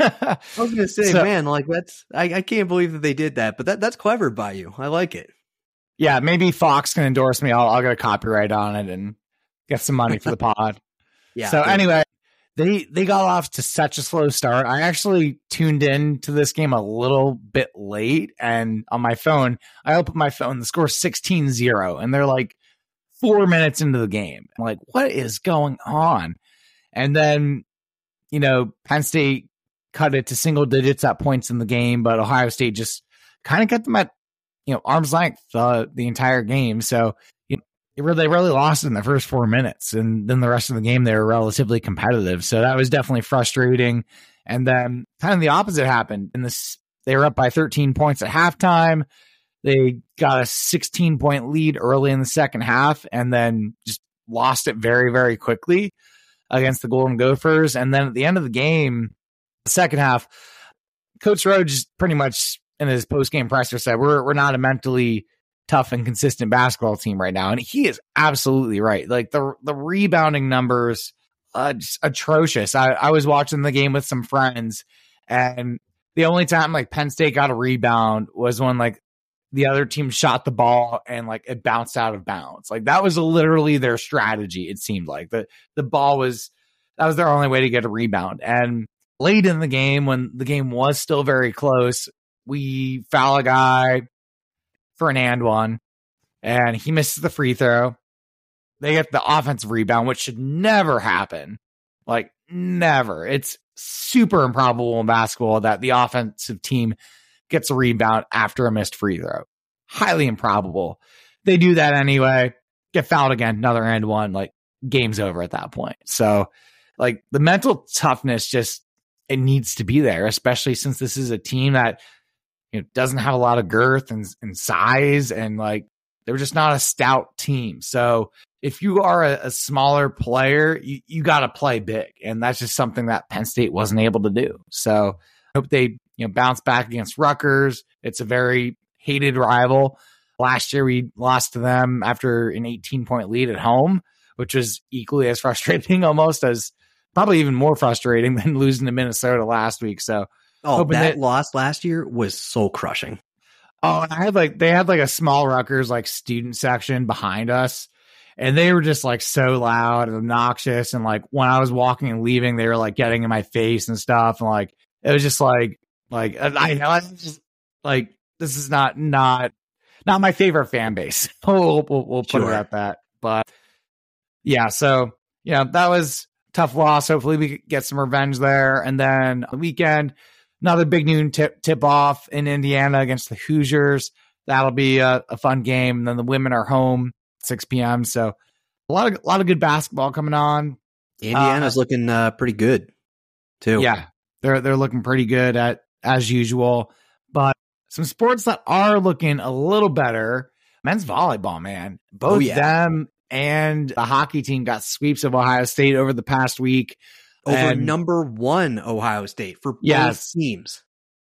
I was gonna say, So- man, like that's I, I can't believe that they did that, but that that's clever by you. I like it. Yeah, maybe Fox can endorse me. I'll, I'll get a copyright on it and get some money for the pod. Yeah. So dude. anyway, they they got off to such a slow start. I actually tuned in to this game a little bit late, and on my phone, I opened my phone, the score sixteen zero, and they're like four minutes into the game. I'm like, what is going on? And then, you know, Penn State cut it to single digits at points in the game, but Ohio State just kind of kept them at, you know, arm's length uh, the entire game. So you know, it really, they really lost in the first four minutes. And then the rest of the game, they were relatively competitive. So that was definitely frustrating. And then kind of the opposite happened. In this, they were up by thirteen points at halftime. They got a sixteen point lead early in the second half and then just lost it very, very quickly against the Golden Gophers. And then at the end of the game, the second half, Coach Rhodes pretty much in his post-game presser said, we're we're not a mentally tough and consistent basketball team right now. And he is absolutely right. Like the the rebounding numbers, uh, just atrocious. I, I was watching the game with some friends, and the only time like Penn State got a rebound was when like the other team shot the ball and like it bounced out of bounds. Like that was literally their strategy. It seemed like the, the ball was, that was their only way to get a rebound. And late in the game, when the game was still very close, we foul a guy for an and one and he misses the free throw. They get the offensive rebound, which should never happen. Like never. It's super improbable in basketball that the offensive team gets a rebound after a missed free throw. Highly improbable. They do that anyway, get fouled again, another and one, like game's over at that point. So like the mental toughness just, it needs to be there, especially since this is a team that, you know, doesn't have a lot of girth and, and size, and like they're just not a stout team. So if you are a, a smaller player, you, you got to play big. And that's just something that Penn State wasn't able to do. So I hope they, you know, bounce back against Rutgers. It's a very hated rival. Last year we lost to them after an eighteen point lead at home, which was equally as frustrating, almost as probably even more frustrating than losing to Minnesota last week. So oh, hoping that that- loss last year was soul crushing. Oh, and I had like, they had like a small Rutgers like student section behind us, and they were just like so loud and obnoxious. And like when I was walking and leaving, they were like getting in my face and stuff. And like, it was just like, like, I know, I just like, this is not, not, not my favorite fan base. we'll, we'll, we'll put Sure. it at that. But yeah, so, you know, that was a tough loss. Hopefully we could get some revenge there. And then the weekend, another big noon tip, tip off in Indiana against the Hoosiers. That'll be a, a fun game. And then the women are home six p.m. So a lot of, a lot of good basketball coming on. Indiana's Uh, looking uh, pretty good too. Yeah, they're they're looking pretty good at as usual. But some sports that are looking a little better. Men's volleyball, man. Both Oh, yeah. them and the hockey team got sweeps of Ohio State over the past week. Over And- number one Ohio State for both Yes. teams.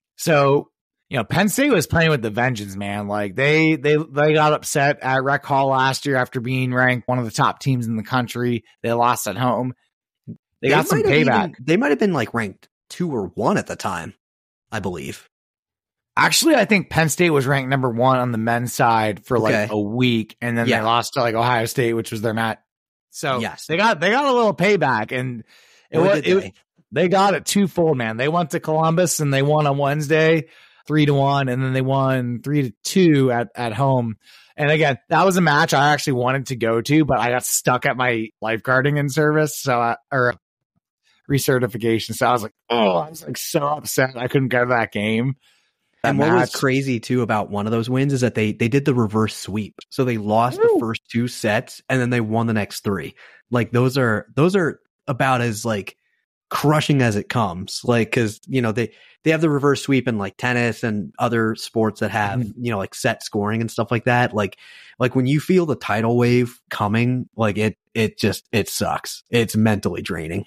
So, you know, Penn State was playing with the vengeance, man. Like they they they got upset at Rec Hall last year after being ranked one of the top teams in the country. They lost at home. They, got some might have payback. even- they might have been like ranked two or one at the time, I believe. Actually, I think Penn State was ranked number one on the men's side for like Okay. a week, and then Yeah. they lost to like Ohio State, which was their mat. So Yes. they got they got a little payback, and it Boy, was did it, they. they got it twofold, man. They went to Columbus and they won on Wednesday, three to one, and then they won three to two at at home. And again, that was a match I actually wanted to go to, but I got stuck at my lifeguarding in service, so I, or recertification. So I was like, oh, I was like so upset I couldn't go to that game. That And what was match. crazy too about one of those wins is that they they did the reverse sweep. So they lost Woo. the first two sets and then they won the next three. Like those are those are about as like crushing as it comes. Like cuz you know they they have the reverse sweep in like tennis and other sports that have, Mhm. you know, like set scoring and stuff like that. Like like when you feel the tidal wave coming, like it it just it sucks. It's mentally draining.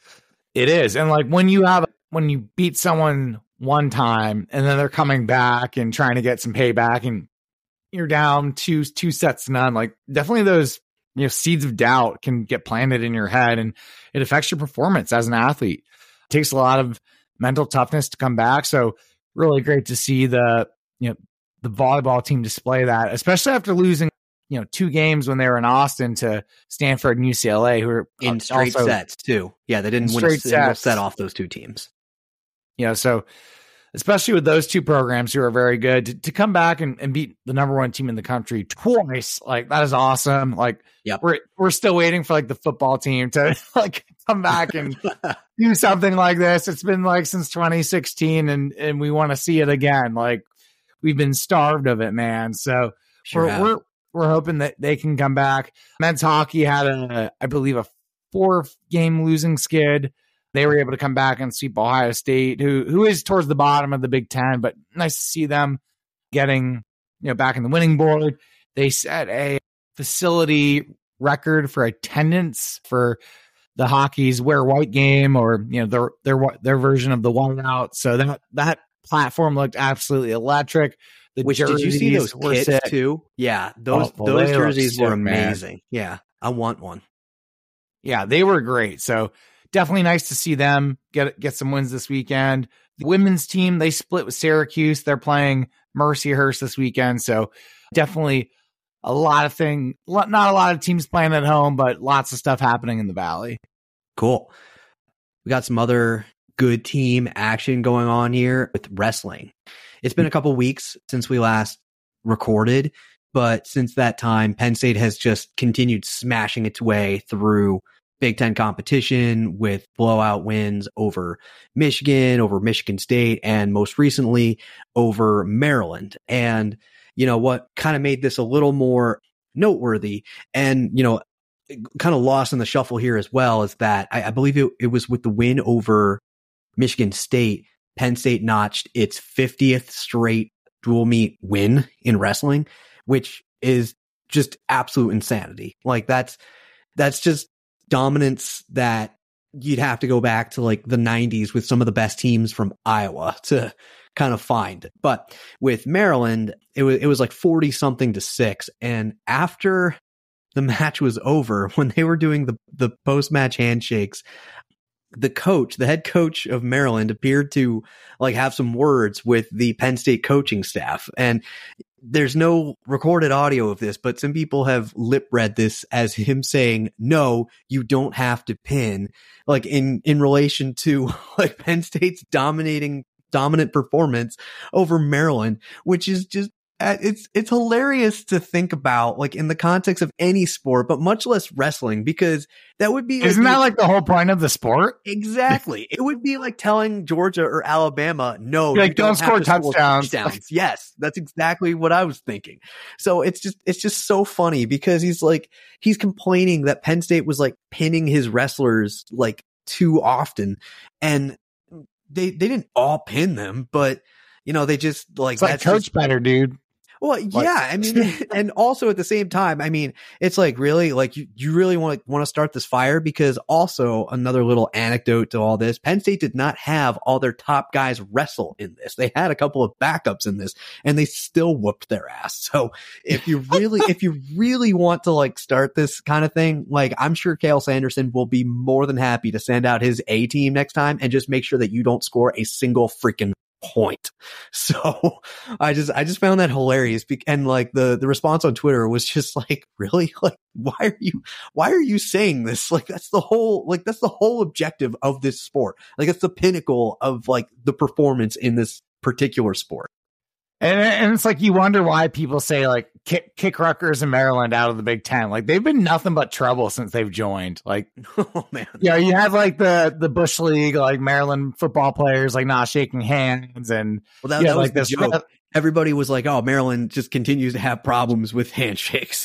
It is. And like when you have when you beat someone one time and then they're coming back and trying to get some payback and you're down two two sets to none, like definitely those, you know, seeds of doubt can get planted in your head and it affects your performance as an athlete. It takes a lot of mental toughness to come back. So really great to see the, you know, the volleyball team display that, especially after losing, you know, two games when they were in Austin to Stanford and U C L A, who are In straight also, sets too. Yeah, they didn't In win a straight single sets. set off those two teams. You know, so especially with those two programs who are very good to, to come back and, and beat the number one team in the country twice, like that is awesome. Like Yep. we're we're still waiting for like the football team to like come back and do something like this. It's been like since twenty sixteen and and we want to see it again. Like we've been starved of it, man. So Sure we're, have. we're we're hoping that they can come back. Men's hockey had a I believe a four game losing skid. They were able to come back and sweep Ohio State, who who is towards the bottom of the Big Ten, but nice to see them getting, you know, back in the winning board. They set a facility record for attendance for the hockey's Wear White game, or you know their their their version of the whiteout. So that that platform looked absolutely electric. The Which did you see jerseys those were kits sick. too? Yeah, those Oh, well, those they look jerseys were sick, man. amazing. Yeah, I want one. Yeah, they were great. So definitely nice to see them get get some wins this weekend. The women's team, they split with Syracuse. They're playing Mercyhurst this weekend. So definitely a lot of thing, not a lot of teams playing at home, but lots of stuff happening in the Valley. Cool. We got some other good team action going on here with wrestling. It's been a couple weeks since we last recorded, but since that time, Penn State has just continued smashing its way through Big Ten competition with blowout wins over Michigan, over Michigan State, and most recently over Maryland. And, you know, what kind of made this a little more noteworthy and, you know, kind of lost in the shuffle here as well is that I, I believe it, it was with the win over Michigan State, Penn State notched its fiftieth straight dual meet win in wrestling, which is just absolute insanity. Like that's, that's just dominance that you'd have to go back to like the nineties with some of the best teams from Iowa to kind of find. But with Maryland, it was, it was like forty something to six. And after the match was over, when they were doing the, the post-match handshakes, the coach, the head coach of Maryland appeared to like have some words with the Penn State coaching staff. And there's no recorded audio of this, but some people have lip read this as him saying, no, you don't have to pin, like in, in relation to like Penn State's dominating, dominant performance over Maryland, which is just, it's, it's hilarious to think about like in the context of any sport, but much less wrestling, because that would be, like, Isn't that like the whole point of the sport? exactly. It would be like telling Georgia or Alabama, no, Like, you don't have score to touchdowns. touchdowns. Yes, that's exactly what I was thinking. So it's just, it's just so funny because he's like, he's complaining that Penn State was like pinning his wrestlers like too often, and they they didn't all pin them, but you know they just like It's like that's coach just- better, dude. Well, yeah, I mean, and also at the same time, I mean, it's like really like you, you really want to want to start this fire, because also another little anecdote to all this, Penn State did not have all their top guys wrestle in this. They had a couple of backups in this and they still whooped their ass. So if you really, if you really want to like start this kind of thing, like I'm sure Cale Sanderson will be more than happy to send out his A team next time and just make sure that you don't score a single freaking point. So I just, I just found that hilarious. And like the, the response on Twitter was just like, really? Like, why are you, why are you saying this? Like, that's the whole, like, that's the whole objective of this sport. Like, it's the pinnacle of like the performance in this particular sport. And, and it's like, you wonder why people say like kick, kick Rutgers and Maryland out of the Big Ten. Like they've been nothing but trouble since they've joined. Like, oh man. Yeah. You have like the, the Bush League, like Maryland football players, like not shaking hands. And well, that, that was like the this joke. Everybody was like, oh, Maryland just continues to have problems with handshakes.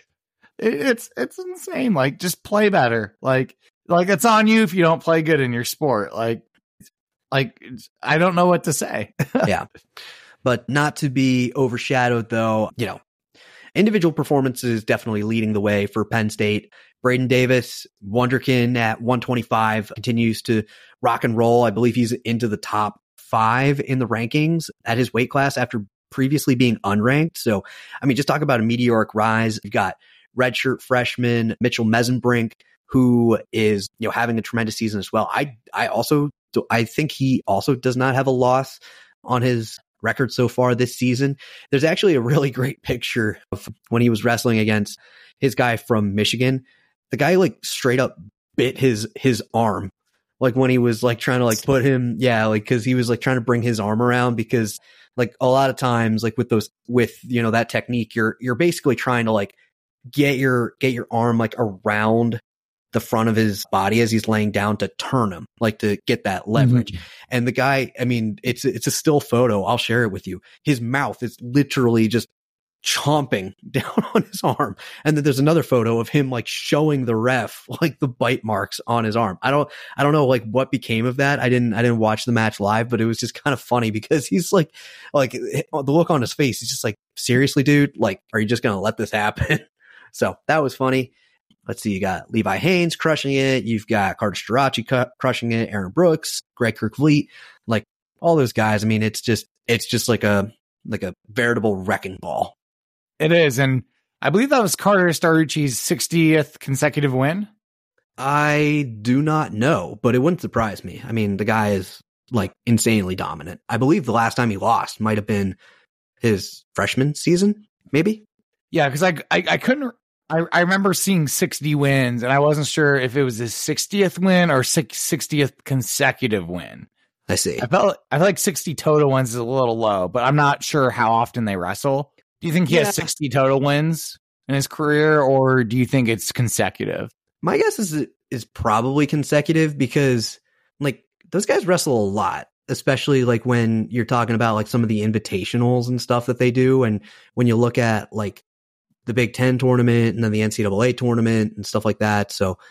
It's, it's insane. Like just play better. Like, like it's on you if you don't play good in your sport. Like, like I don't know what to say. Yeah. But not to be overshadowed, though, you know, individual performances definitely leading the way for Penn State. Braden Davis, Wonderkin at one twenty-five, continues to rock and roll. I believe he's into the top five in the rankings at his weight class after previously being unranked. So, I mean, just talk about a meteoric rise. You've got redshirt freshman Mitchell Mesenbrink, who is, you know, having a tremendous season as well. I, I also, I think he also does not have a loss on his record so far this season. There's actually a really great picture of when he was wrestling against his guy from Michigan. The guy like straight up bit his his arm, like when he was like trying to like put him, yeah, like because he was like trying to bring his arm around, because like a lot of times like with those with you know that technique, you're you're basically trying to like get your get your arm like around the front of his body as he's laying down to turn him, like to get that leverage. Mm-hmm. And the guy, I mean, it's, it's a still photo. I'll share it with you. His mouth is literally just chomping down on his arm. And then there's another photo of him like showing the ref, like the bite marks on his arm. I don't, I don't know like what became of that. I didn't, I didn't watch the match live, but it was just kind of funny because he's like, like the look on his face, he's just like, seriously, dude, like, are you just going to let this happen? So that was funny. Let's see, you got Levi Haynes crushing it. You've got Carter Starachi cu- crushing it. Aaron Brooks, Greg Kirkvliet, like all those guys. I mean, it's just, it's just like a, like a veritable wrecking ball. It is. And I believe that was Carter Starachi's sixtieth consecutive win. I do not know, but it wouldn't surprise me. I mean, the guy is like insanely dominant. I believe the last time he lost might have been his freshman season, maybe. Yeah. Cause I, I, I couldn't, I, I remember seeing sixty wins, and I wasn't sure if it was his sixtieth win or sixtieth consecutive win. I see. I felt I feel like sixty total wins is a little low, but I'm not sure how often they wrestle. Do you think he yeah. has sixty total wins in his career, or do you think it's consecutive? My guess is it is probably consecutive, because like those guys wrestle a lot, especially like when you're talking about like some of the invitationals and stuff that they do, and when you look at like the Big Ten tournament and then the N C double A tournament and stuff like that. So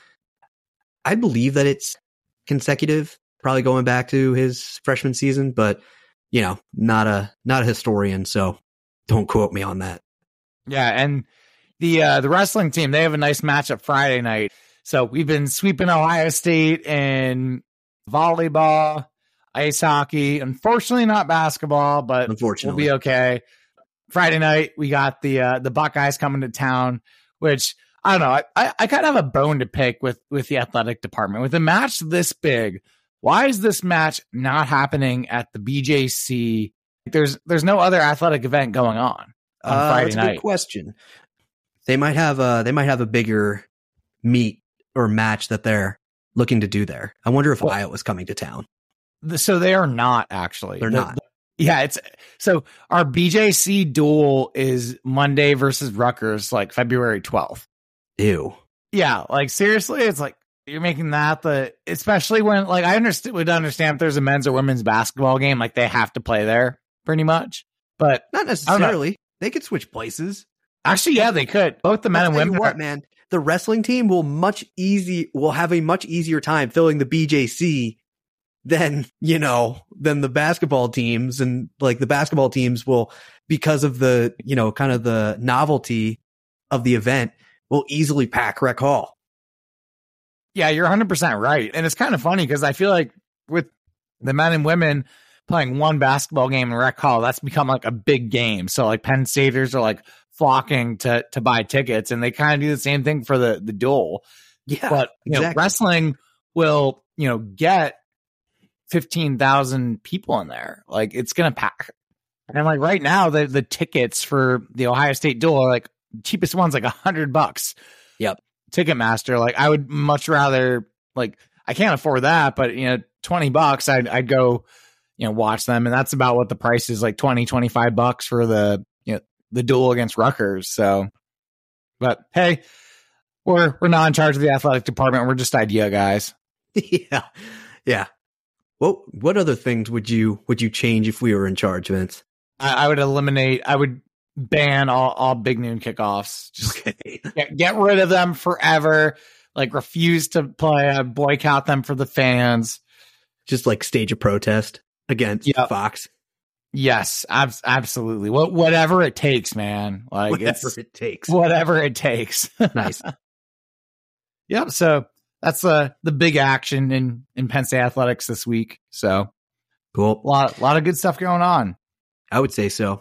I believe that it's consecutive, probably going back to his freshman season, but you know, not a, not a historian. So don't quote me on that. Yeah. And the, uh, the wrestling team, they have a nice matchup Friday night. So we've been sweeping Ohio State in volleyball, ice hockey, unfortunately not basketball, but unfortunately we'll be okay. Friday night, we got the uh, the Buckeyes coming to town, which I don't know. I, I, I kind of have a bone to pick with, with the athletic department. With a match this big, why is this match not happening at the B J C? There's there's no other athletic event going on on uh, Friday that's night. A good question. They might have a they might have a bigger meet or match that they're looking to do there. I wonder if well, Iowa's coming to town. So they are not actually. They're the, not. The, Yeah, it's so our B J C duel is Monday versus Rutgers, like February twelfth. Ew. Yeah, like seriously, it's like you're making that the, especially when like I understand would understand if there's a men's or women's basketball game, like they have to play there pretty much, but not necessarily. They could switch places. Actually, yeah, they could. Both the men and women. What, man? The wrestling team will much easy will have a much easier time filling the B J C than, you know, than the basketball teams. And like the basketball teams will, because of the, you know, kind of the novelty of the event, will easily pack Rec Hall. Yeah, you're one hundred percent right. And it's kind of funny because I feel like with the men and women playing one basketball game in Rec Hall, that's become like a big game. So like Penn Staters are like flocking to to buy tickets, and they kind of do the same thing for the the duel. Yeah, but you exactly. know, wrestling will, you know, get fifteen thousand people in there. Like, it's going to pack. And like right now, the, the tickets for the Ohio State duel are like, cheapest one's like a hundred bucks. Yep. Ticketmaster. Like, I would much rather, like, I can't afford that, but you know, twenty bucks, I'd, I'd go, you know, watch them. And that's about what the price is, like twenty, twenty-five bucks for the, you know, the duel against Rutgers. So, but hey, we're, we're not in charge of the athletic department. We're just idea guys. yeah. Yeah. Well, what other things would you, would you change if we were in charge, Vince? I, I would eliminate, I would ban all, all big noon kickoffs. Just Okay. get, get rid of them forever. Like, refuse to play, uh, boycott them for the fans. Just like stage a protest against Yep. Fox. Yes, ab- absolutely. What, whatever it takes, man. Like, Whatever it's it takes. whatever it takes. Nice. Yep. So that's uh, the big action in, in Penn State athletics this week. So Cool. a lot, a lot of good stuff going on. I would say so.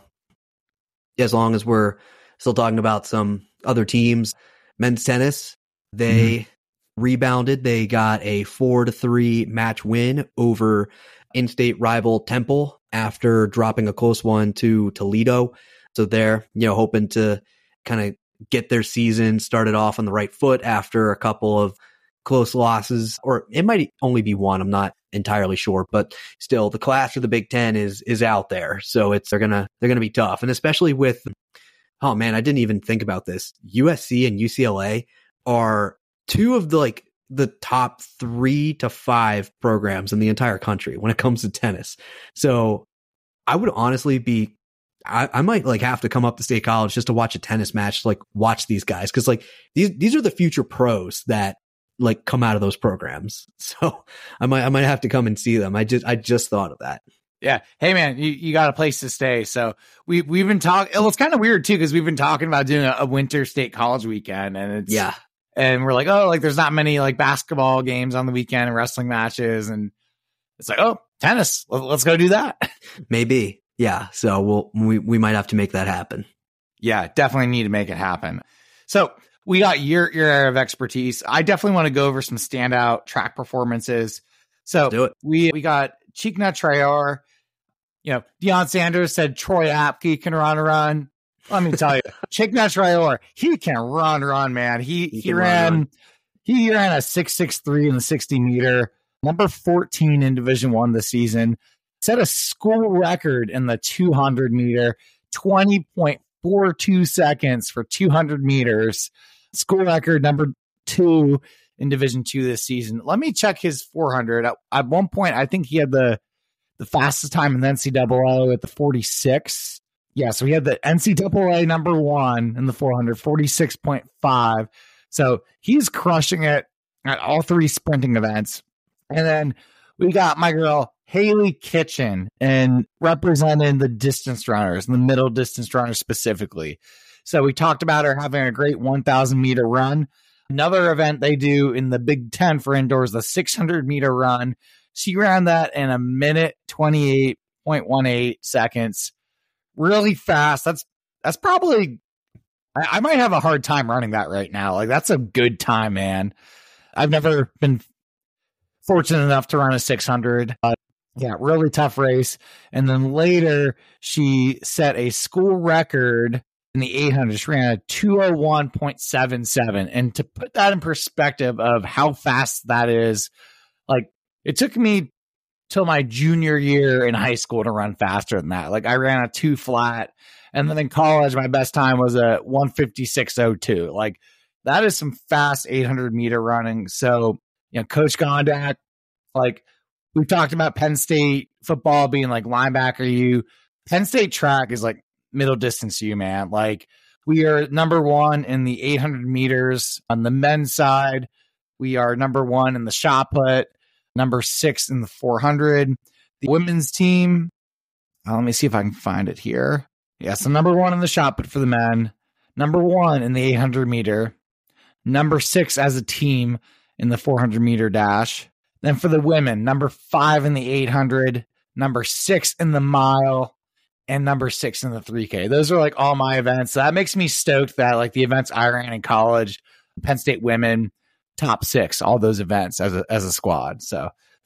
As long as we're still talking about some other teams, men's tennis, they mm-hmm. rebounded. They got a four to three match win over in-state rival Temple after dropping a close one to Toledo. So they're, you know, hoping to kind of get their season started off on the right foot after a couple of close losses, or it might only be one. I'm not entirely sure, but still the class of the Big Ten is, is out there. So it's, they're going to, they're going to be tough. And especially with, oh man, I didn't even think about this. U S C and U C L A are two of the, like the top three to five programs in the entire country when it comes to tennis. So I would honestly be, I, I might like have to come up to State College just to watch a tennis match, like watch these guys. Cause like these, these are the future pros that like come out of those programs. So I might, I might have to come and see them. I just, I just thought of that. Yeah. Hey man, you, you got a place to stay. So we, we've been talking, well, it's kind of weird too, cause we've been talking about doing a, a winter State College weekend, and it's, yeah. And we're like, oh, like there's not many like basketball games on the weekend and wrestling matches. And it's like, oh, tennis, let's go do that. Maybe. Yeah. So we'll, we, we might have to make that happen. Yeah, definitely need to make it happen. So we got your, your area of expertise. I definitely want to go over some standout track performances. So do it. we, we got Chikna Traore. You know, Deion Sanders said Troy Apke can run a run. Let me tell you, Chikna Traore, he can run, run, man. He, he, he ran, run, run. he ran a six six three in the sixty meter, number fourteen in Division One this season, set a school record in the two hundred meter, twenty point four two seconds for two hundred meters, school record number two in Division Two this season. Let me check his four hundred. At, at one point, I think he had the, the fastest time in the N C double A at the forty-six. Yeah, so he had the N C double A number one in the four hundred, forty-six point five. So he's crushing it at all three sprinting events. And then we got my girl, Haley Kitchen, and representing the distance runners, the middle distance runners specifically. So we talked about her having a great one thousand meter run. Another event they do in the Big Ten for indoors, the six hundred meter run. She ran that in a minute twenty-eight point one eight seconds. Really fast. That's that's probably, I, I might have a hard time running that right now. Like, that's a good time, man. I've never been fortunate enough to run a six hundred. Uh, yeah, really tough race. And then later, she set a school record in the eight hundred. She ran a two oh one point seven seven. And to put that in perspective of how fast that is, like, it took me till my junior year in high school to run faster than that. Like, I ran a two flat, and then in college, my best time was a one fifty-six oh two. Like, that is some fast eight hundred meter running. So, you know, Coach Gondak, like, we've talked about Penn State football being like linebacker you. Penn State track is like middle distance you, man. Like, we are number one in the eight hundred meters on the men's side. We are number one in the shot put. Number six in the four hundred. The women's team, uh, let me see if I can find it here. Yeah, so number one in the shot put for the men. Number one in the eight hundred meter. Number six as a team in the four hundred meter dash. Then for the women, number five in the eight hundred. Number six in the mile. And number six in the three K. Those are like all my events. So that makes me stoked that like the events I ran in college, Penn State women, top six, all those events as a as a squad. So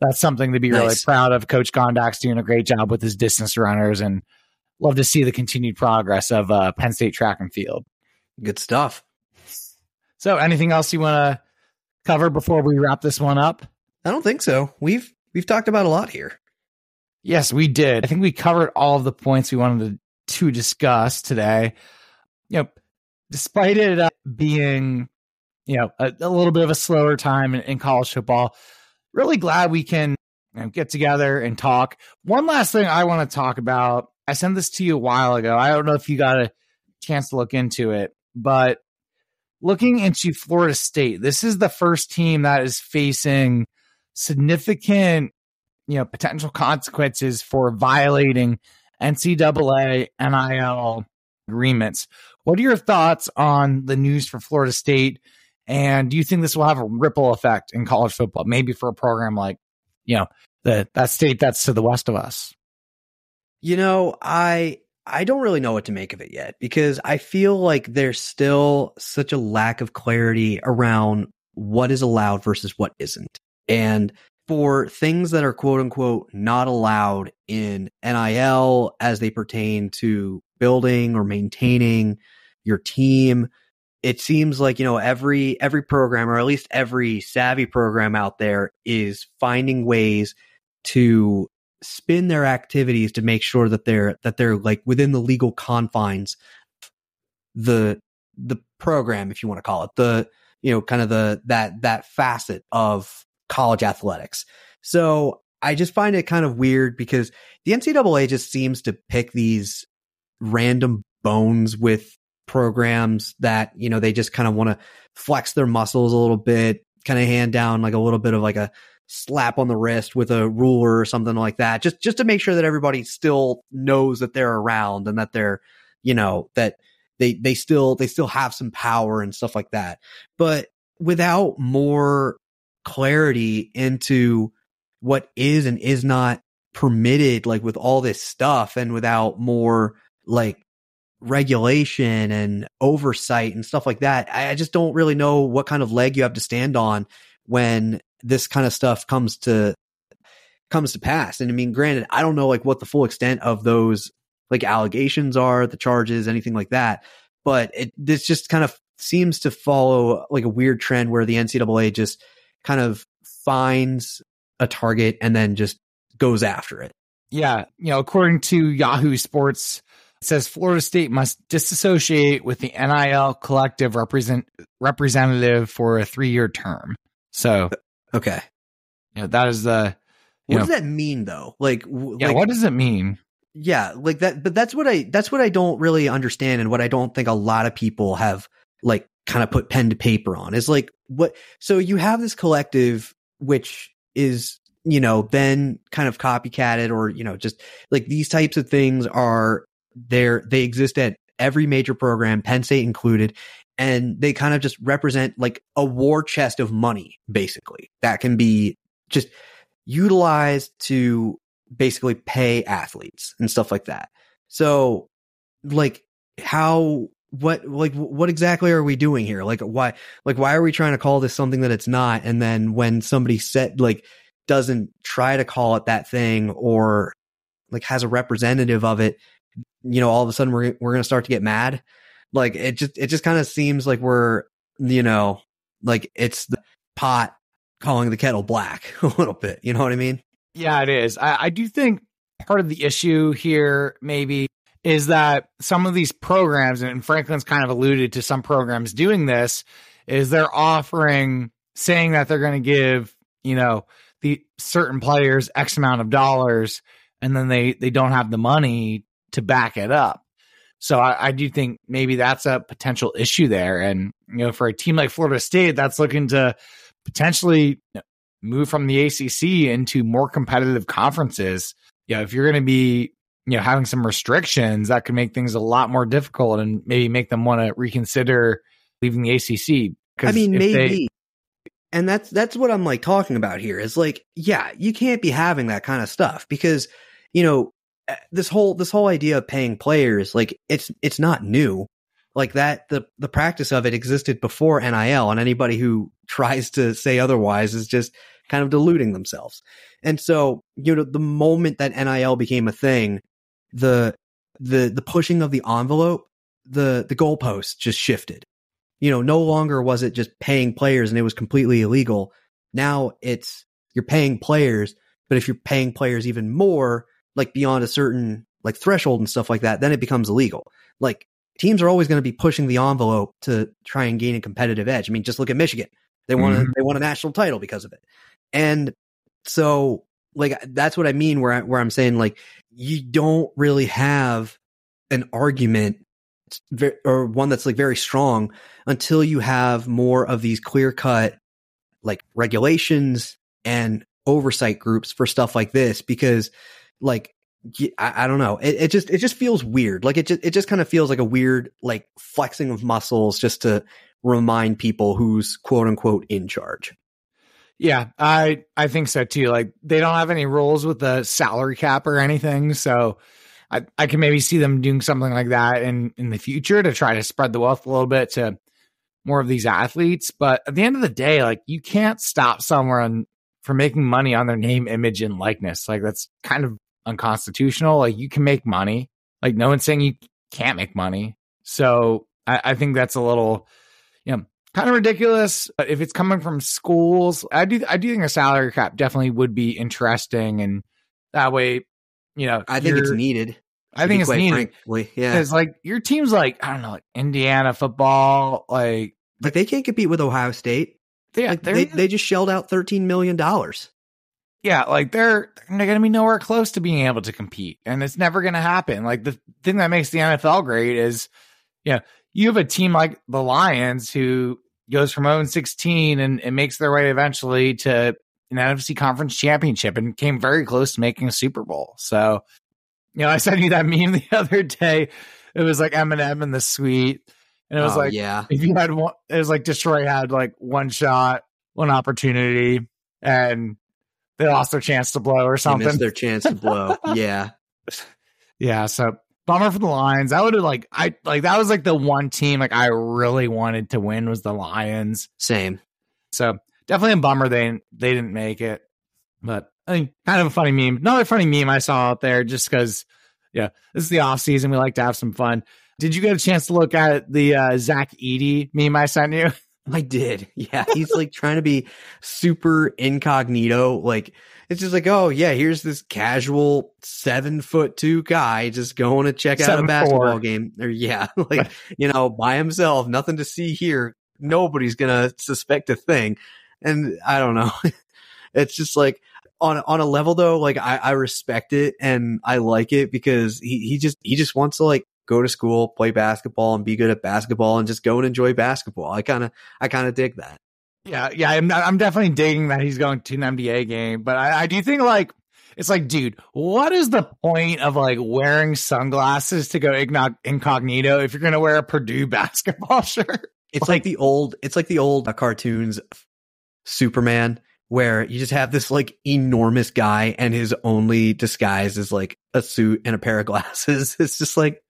that's something to be really Nice. proud of. Coach Gondak's doing a great job with his distance runners, and love to see the continued progress of uh, Penn State track and field. Good stuff. So anything else you want to cover before we wrap this one up? I don't think so. We've we've talked about a lot here. Yes, we did. I think we covered all of the points we wanted to, to discuss today. You know, despite it uh, being, you know, a, a little bit of a slower time in, in college football, really glad we can, you know, get together and talk. One last thing I want to talk about. I sent this to you a while ago. I don't know if you got a chance to look into it, but looking into Florida State, this is the first team that is facing significant, you know, potential consequences for violating N C double A N I L agreements. What are your thoughts on the news for Florida State? And do you think this will have a ripple effect in college football, maybe for a program like, you know, the that state that's to the west of us? You know, I I don't really know what to make of it yet, because I feel like there's still such a lack of clarity around what is allowed versus what isn't. And for things that are quote unquote not allowed in N I L as they pertain to building or maintaining your team, it seems like, you know, every every program, or at least every savvy program out there, is finding ways to spin their activities to make sure that they're that they're like within the legal confines, the the program, if you want to call it, the, you know, kind of the that that facet of college athletics. So I just find it kind of weird, because the N C double A just seems to pick these random bones with programs that, you know, they just kind of want to flex their muscles a little bit, kind of hand down like a little bit of like a slap on the wrist with a ruler or something like that, just just to make sure that everybody still knows that they're around and that they're, you know, that they they still they still have some power and stuff like that. But without more clarity into what is and is not permitted, like with all this stuff, and without more like regulation and oversight and stuff like that, I just don't really know what kind of leg you have to stand on when this kind of stuff comes to comes to pass. And I mean, granted, I don't know like what the full extent of those like allegations are, the charges, anything like that, but it this just kind of seems to follow like a weird trend where the N C double A just kind of finds a target and then just goes after it. Yeah. You know, according to Yahoo Sports, it says Florida State must disassociate with the N I L collective represent representative for a three-year term. So, okay. You know, that is the, what know, does that mean though? Like, w- yeah, like, what does it mean? Yeah, like that, but that's what I, that's what I don't really understand. And what I don't think a lot of people have like kind of put pen to paper on is like what, so you have this collective, which is, you know, then kind of copycatted, or, you know, just like these types of things are there. They exist at every major program, Penn State included. And they kind of just represent like a war chest of money, basically, that can be just utilized to basically pay athletes and stuff like that. So like how, what, like what exactly are we doing here? Like why, like why are we trying to call this something that it's not? And then when somebody said like doesn't try to call it that thing, or like has a representative of it, you know, all of a sudden we're, we're going to start to get mad. Like it just, it just kind of seems like we're, you know, like it's the pot calling the kettle black a little bit. You know what I mean? Yeah, it is. I, I do think part of the issue here maybe is that some of these programs, and Franklin's kind of alluded to some programs doing this, is they're offering, saying that they're going to give, you know, the certain players X amount of dollars, and then they, they don't have the money to back it up. So I, I do think maybe that's a potential issue there. And, you know, for a team like Florida State that's looking to potentially move from the A C C into more competitive conferences, you know, if you're going to be, you know, having some restrictions, that could make things a lot more difficult and maybe make them want to reconsider leaving the A C C. I mean, maybe. They, and that's, that's what I'm like talking about here is like, yeah, you can't be having that kind of stuff because, you know, this whole, this whole idea of paying players, like it's, it's not new. Like that, the, the practice of it existed before N I L, and anybody who tries to say otherwise is just kind of deluding themselves. And so, you know, the moment that N I L became a thing, the the the pushing of the envelope, the the goalposts just shifted. You know, no longer was it just paying players and it was completely illegal. Now it's you're paying players, but if you're paying players even more, like beyond a certain like threshold and stuff like that, then it becomes illegal. Like teams are always going to be pushing the envelope to try and gain a competitive edge. I mean, just look at Michigan. They won mm-hmm. a, they won a national title because of it. And so like that's what I mean where I, where I'm saying like you don't really have an argument or one that's like very strong until you have more of these clear-cut like regulations and oversight groups for stuff like this, because like I, I don't know, it, it just it just feels weird. Like it just it just kind of feels like a weird like flexing of muscles just to remind people who's quote unquote in charge. Yeah, I I think so too. Like they don't have any rules with the salary cap or anything, so I, I can maybe see them doing something like that in, in the future to try to spread the wealth a little bit to more of these athletes. But at the end of the day, like you can't stop someone from making money on their name, image, and likeness. Like that's kind of unconstitutional. Like you can make money. Like no one's saying you can't make money. So I, I think that's a little, you know, kind of ridiculous. But if it's coming from schools, I do I do think a salary cap definitely would be interesting, and that way, you know, I think it's needed. I think it's needed. Frankly. Yeah. Because like your team's like, I don't know, like Indiana football, like but they can't compete with Ohio State. Yeah, like they they just shelled out thirteen million dollars. Yeah, like they're they're going to be nowhere close to being able to compete, and it's never going to happen. Like the thing that makes the N F L great is, you know, you have a team like the Lions who goes from oh and sixteen and, and makes their way eventually to an N F C Conference Championship and came very close to making a Super Bowl. So, you know, I sent you that meme the other day. It was like Eminem in the suite. And it was oh, like, yeah, if you had one, it was like Detroit had like one shot, one opportunity, and they lost their chance to blow or something. They missed their chance to blow. Yeah. Yeah. So bummer for the Lions. I would have like, I like, that was like the one team like I really wanted to win was the Lions. Same. So definitely a bummer they, they didn't make it, but I think kind of a funny meme. Another funny meme I saw out there just because, yeah, this is the off season. We like to have some fun. Did you get a chance to look at the uh, Zach Edey meme I sent you? I did. Yeah. He's like trying to be super incognito. Like, it's just like, oh, yeah, here's this casual seven foot two guy just going to check out a basketball four. game. Or, yeah, like, you know, by himself, nothing to see here. Nobody's going to suspect a thing. And I don't know. It's just like on, on a level, though, like I, I respect it and I like it because he, he just he just wants to like go to school, play basketball, and be good at basketball, and just go and enjoy basketball. I kind of, I kind of dig that. Yeah, yeah, I'm, I'm definitely digging that he's going to an N B A game. But I, I do think like it's like, dude, what is the point of like wearing sunglasses to go incognito if you're going to wear a Purdue basketball shirt? It's like, like the old, it's like the old uh, cartoons, Superman, where you just have this like enormous guy, and his only disguise is like a suit and a pair of glasses. It's just like.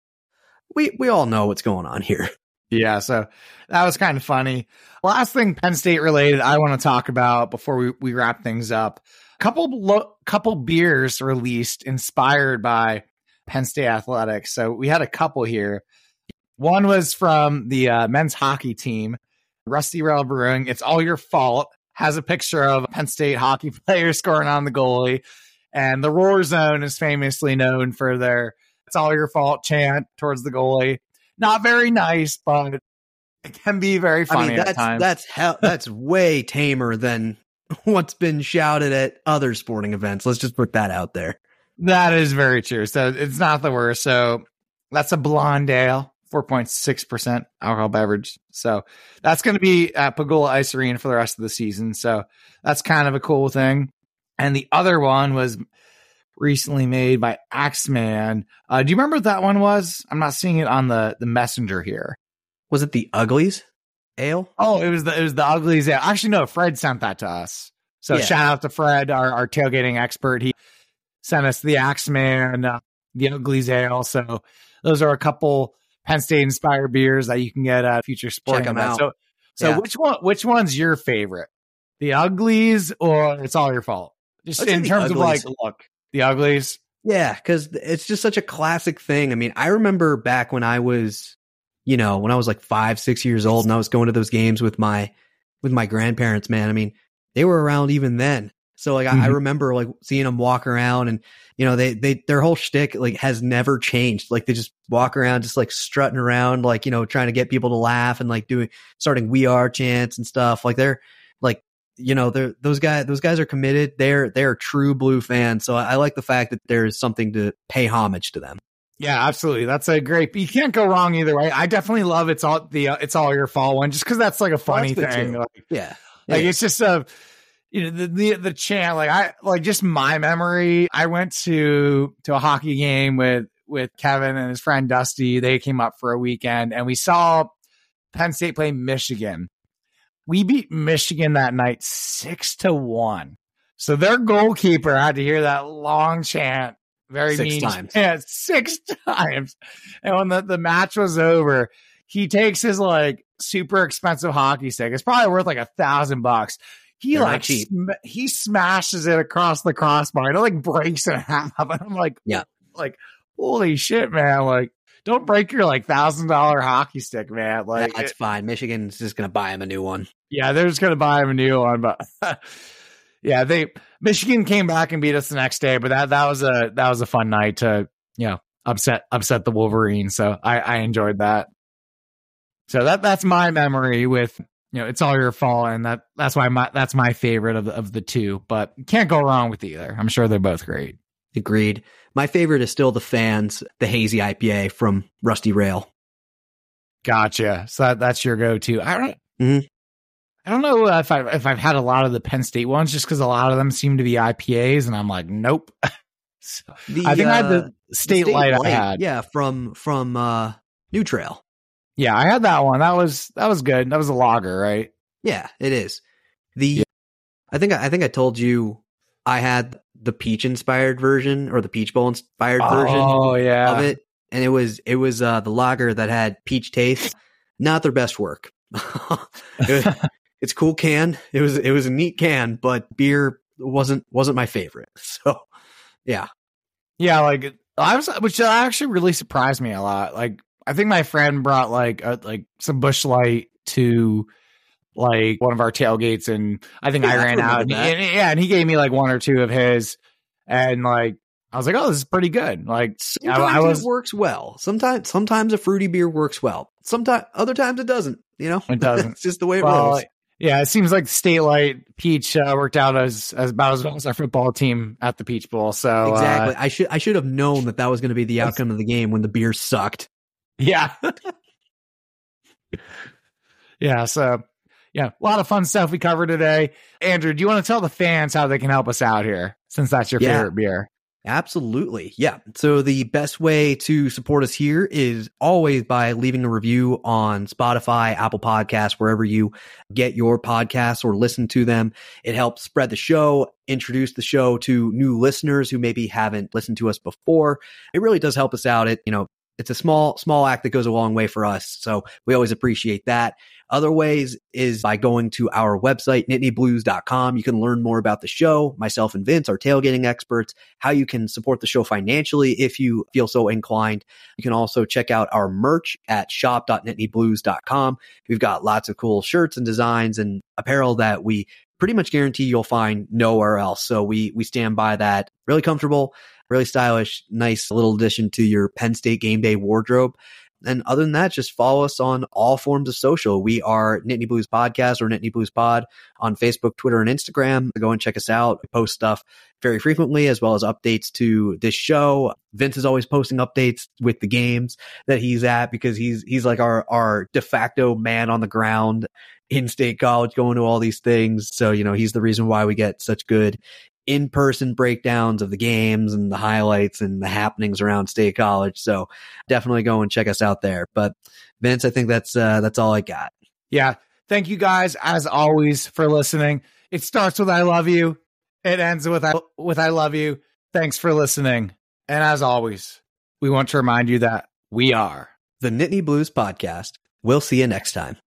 We we all know what's going on here. Yeah, so that was kind of funny. Last thing Penn State related I want to talk about before we, we wrap things up. Couple lo- couple beers released inspired by Penn State athletics. So we had a couple here. One was from the uh, men's hockey team, Rusty Rail Brewing. It's All Your Fault. Has a picture of a Penn State hockey player scoring on the goalie. And the Roar Zone is famously known for their "It's all your fault" chant towards the goalie. Not very nice, but it can be very funny. I mean, that's at times. that's hell, that's way tamer than what's been shouted at other sporting events. Let's just put that out there. That is very true. So it's not the worst. So that's a blonde ale, four point six percent alcohol beverage. So that's going to be at Pagula Ice Arena for the rest of the season. So that's kind of a cool thing. And the other one was recently made by Axeman. Uh, do you remember what that one was? I'm not seeing it on the, the messenger here. Was it the Uglies ale? Oh, it was the it was the Uglies ale. Actually, no, Fred sent that to us. So yeah. Shout out to Fred, our, our tailgating expert. He sent us the Axeman, uh, the Uglies ale. So those are a couple Penn State inspired beers that you can get at future sporting events. So, so yeah. which one? Which one's your favorite? The Uglies, or It's All Your Fault? Just Let's in say terms the of like Uglies. look, the Uglies. Yeah, because it's just such a classic thing. I mean, I remember back when I was, you know, when I was like five, six years old, and I was going to those games with my with my grandparents. Man, I mean, they were around even then. So like, mm-hmm. I, I remember like seeing them walk around, and you know, they they their whole shtick like has never changed. Like they just walk around, just like strutting around, like you know, trying to get people to laugh and like doing starting "We Are" chants and stuff. Like they're like. You know, they're, those guys, those guys are committed. They're, they're true Blue fans. So I, I like the fact that there's something to pay homage to them. Yeah, absolutely. That's a great, you can't go wrong either way. I definitely love It's All the, uh, It's All Your Fault one, just cause that's like a funny oh, thing. Like, yeah. Like yeah. it's just a, you know, the, the, the chant, like I, like just my memory. I went to, to a hockey game with, with Kevin and his friend Dusty. They came up for a weekend and we saw Penn State play Michigan. We beat Michigan that night six to one. So their goalkeeper had to hear that long chant, very six mean, times. Yeah, six times. And when the, the match was over, he takes his like super expensive hockey stick. It's probably worth like a thousand bucks. He They're like sm- he smashes it across the crossbar. It like breaks in half. And I'm like, yeah, like holy shit, man! Like. Don't break your like thousand dollar hockey stick, man. Like that's it, fine. Michigan's just gonna buy him a new one. Yeah, they're just gonna buy him a new one. But yeah, they Michigan came back and beat us the next day. But that that was a that was a fun night to you know upset upset the Wolverines. So I, I enjoyed that. So that that's my memory with you know It's All Your Fault, and that that's why my that's my favorite of the, of the two. But can't go wrong with either. I'm sure they're both great. Agreed. My favorite is still the Fans, the hazy I P A from Rusty Rail. Gotcha. So that, that's your go-to. I don't. Mm-hmm. I don't know if I if I've had a lot of the Penn State ones, just because a lot of them seem to be I P As, and I'm like, nope. so, the, I think uh, I had the State, the State Light, Light. I had, yeah, from from uh, New Trail. Yeah, I had that one. That was that was good. That was a lager, right? Yeah, it is. The yeah. I think I think I told you I had the peach inspired version or the Peach Bowl inspired oh, version yeah. of it. And it was, it was, uh, the lager that had peach taste, not their best work. it was, it's cool can. It was, it was a neat can, but beer wasn't, wasn't my favorite. So yeah. Yeah. Like I was, which actually really surprised me a lot. Like I think my friend brought like, a, like some Busch Light to, like one of our tailgates, and I think yeah, I ran out. And he, and, yeah, and he gave me like one or two of his, and like I was like, "Oh, this is pretty good." Like sometimes I, I was, it works well. Sometimes, sometimes a fruity beer works well. Sometimes, other times it doesn't. You know, it doesn't. It's just the way it well, rolls. Yeah, it seems like State Light Peach uh, worked out as as about as well as our football team at the Peach Bowl. So exactly, uh, I should I should have known that that was going to be the outcome of the game when the beer sucked. Yeah, yeah. So. Yeah, a lot of fun stuff we covered today. Andrew, do you want to tell the fans how they can help us out here, since that's your yeah, favorite beer? Absolutely. Yeah. So the best way to support us here is always by leaving a review on Spotify, Apple Podcasts, wherever you get your podcasts or listen to them. It helps spread the show, introduce the show to new listeners who maybe haven't listened to us before. It really does help us out. It, you know, it's a small, small act that goes a long way for us. So we always appreciate that. Other ways is by going to our website, nittany blues dot com. You can learn more about the show, myself and Vince, our tailgating experts, how you can support the show financially if you feel so inclined. You can also check out our merch at shop dot nittany blues dot com. We've got lots of cool shirts and designs and apparel that we pretty much guarantee you'll find nowhere else. So we, we stand by that. Really comfortable, really stylish, nice little addition to your Penn State game day wardrobe. And other than that, just follow us on all forms of social. We are Nittany Blues Podcast or Nittany Blues Pod on Facebook, Twitter, and Instagram. Go and check us out. We post stuff very frequently, as well as updates to this show. Vince is always posting updates with the games that he's at, because he's he's like our, our de facto man on the ground in State College, going to all these things. So, you know, he's the reason why we get such good in-person breakdowns of the games and the highlights and the happenings around State College. So definitely go and check us out there. But Vince, I think that's uh, that's all I got. Yeah. Thank you guys, as always, for listening. It starts with I love you. It ends with I, with I love you. Thanks for listening. And as always, we want to remind you that we are the Nittany Blues Podcast. We'll see you next time.